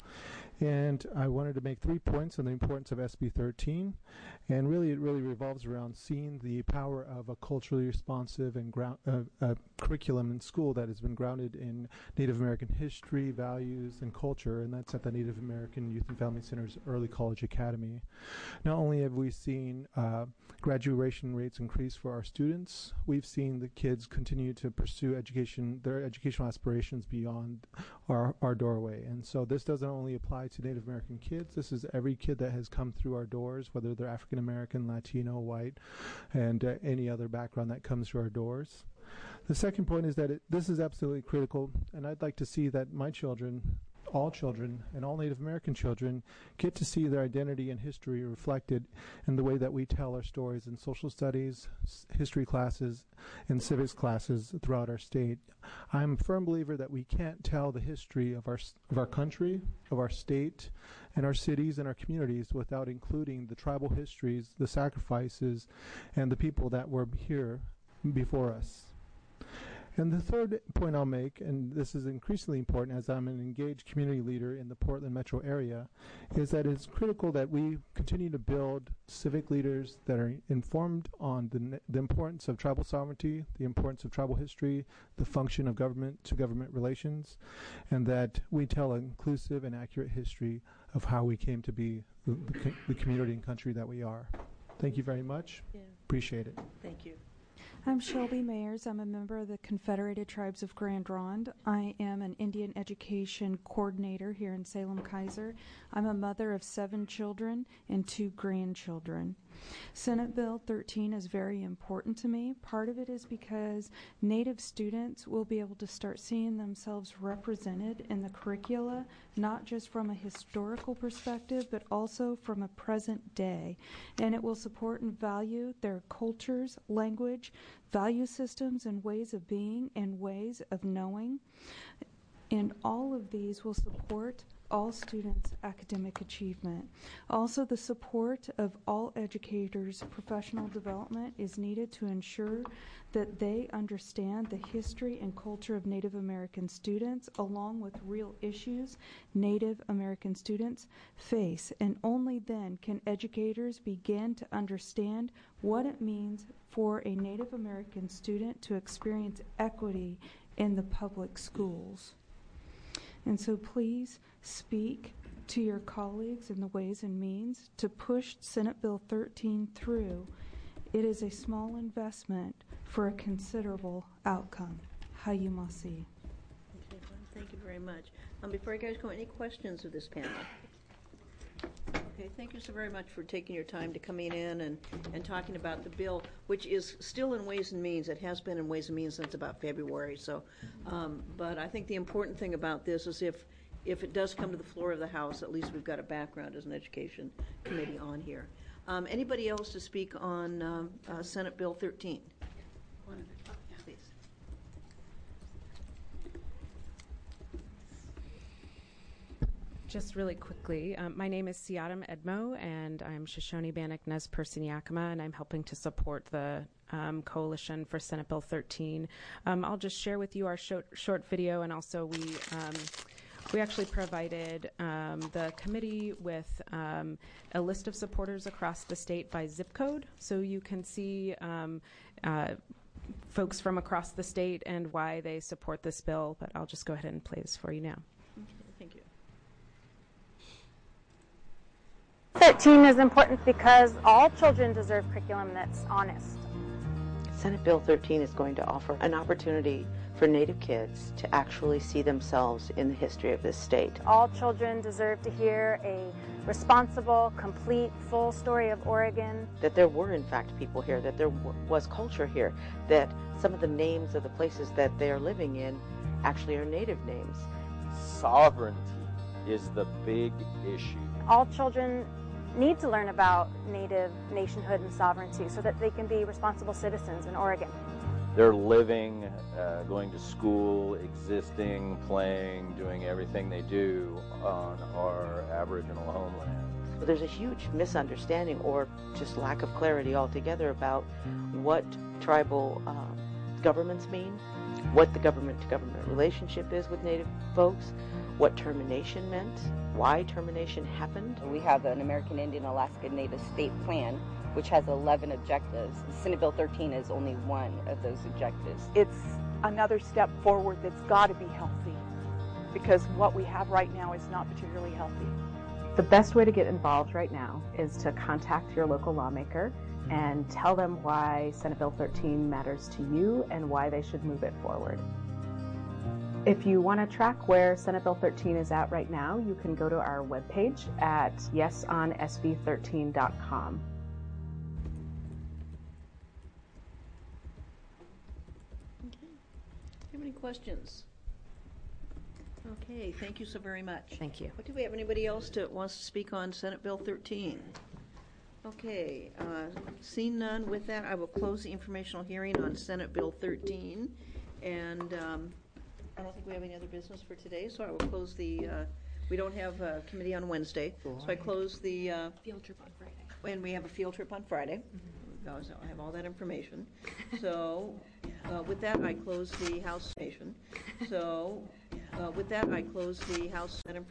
And I wanted to make three points on the importance of S B thirteen. And really, it really revolves around seeing the power of a culturally responsive and ground, uh, uh, curriculum in school that has been grounded in Native American history, values, and culture. And that's at the Native American Youth and Family Center's Early College Academy. Not only have we seen uh, graduation rates increase for our students, we've seen the kids continue to pursue education, their educational aspirations beyond our, our doorway. And so this doesn't only apply to Native American kids. This is every kid that has come through our doors, whether they're African American, Latino, white, and uh, any other background that comes through our doors. The second point is that it, this is absolutely critical, and I'd like to see that my children, all children, and all Native American children get to see their identity and history reflected in the way that we tell our stories in social studies, s- history classes, and civics classes throughout our state. I'm a firm believer that we can't tell the history of our s- of our country, of our state, and our cities and our communities without including the tribal histories, the sacrifices, and the people that were here before us. And the third point I'll make, and this is increasingly important as I'm an engaged community leader in the Portland metro area, is that it's critical that we continue to build civic leaders that are informed on the, the importance of tribal sovereignty, the importance of tribal history, the function of government to government relations, and that we tell an inclusive and accurate history of how we came to be the, the, co- the community and country that we are. Thank you very much. Yeah. Appreciate it. Thank you. I'm Shelby Mayers. I'm a member of the Confederated Tribes of Grand Ronde. I am an Indian education coordinator here in Salem-Keizer. I'm a mother of seven children and two grandchildren. Senate Bill thirteen is very important to me. Part of it is because Native students will be able to start seeing themselves represented in the curricula, not just from a historical perspective, but also from a present day. And it will support and value their cultures, language, value systems, and ways of being and ways of knowing. And all of these will support all students' academic achievement. Also, the support of all educators' professional development is needed to ensure that they understand the history and culture of Native American students, along with real issues Native American students face. And only then can educators begin to understand what it means for a Native American student to experience equity in the public schools. And so please speak to your colleagues in the Ways and Means to push Senate Bill thirteen through. It is a small investment for a considerable outcome. Hayumasi. Okay, well, thank you very much. Um, before you guys go, any questions of this panel? Okay, thank you so very much for taking your time to coming in and, and talking about the bill, which is still in Ways and Means. It has been in Ways and Means since about February. So, um, but I think the important thing about this is if if it does come to the floor of the House, at least we've got a background as an education committee on here. Um, anybody else to speak on um, uh, Senate Bill thirteen? Please. Just really quickly, um, my name is Siadam Edmo, and I'm Shoshone Bannock Nez Perce Yakima, and I'm helping to support the um, Coalition for Senate Bill thirteen. Um, I'll just share with you our short, short video, and also we um, we actually provided um, the committee with um, a list of supporters across the state by zip code, so you can see um, uh, folks from across the state and why they support this bill. But I'll just go ahead and play this for you now. Thank you. thirteen is important because all children deserve curriculum that's honest. Senate Bill thirteen is going to offer an opportunity for Native kids to actually see themselves in the history of this state. All children deserve to hear a responsible, complete, full story of Oregon. That there were, in fact, people here, that there w- was culture here, that some of the names of the places that they are living in actually are Native names. Sovereignty is the big issue. All children need to learn about Native nationhood and sovereignty so that they can be responsible citizens in Oregon. They're living, uh, going to school, existing, playing, doing everything they do on our Aboriginal homeland. But there's a huge misunderstanding or just lack of clarity altogether about what tribal uh, governments mean, what the government-to-government relationship is with Native folks, what termination meant, why termination happened. We have an American Indian Alaska Native State Plan, which has eleven objectives. Senate Bill thirteen is only one of those objectives. It's another step forward that's got to be healthy, because what we have right now is not particularly healthy. The best way to get involved right now is to contact your local lawmaker and tell them why Senate Bill thirteen matters to you and why they should move it forward. If you want to track where Senate Bill thirteen is at right now, you can go to our webpage at yes on S B thirteen dot com. Okay. Do you have any questions? Okay, thank you so very much. Thank you. What, do we have anybody else that wants to speak on Senate Bill thirteen? Okay, uh, seeing none, with that, I will close the informational hearing on Senate Bill thirteen. And um, I don't think we have any other business for today, so I will close the, uh, we don't have a committee on Wednesday, so I close the. Uh, Field trip on Friday. And we have a field trip on Friday. Mm-hmm. So I have all that information. So uh, with that, I close the House station. So uh, with that, I close the House that information.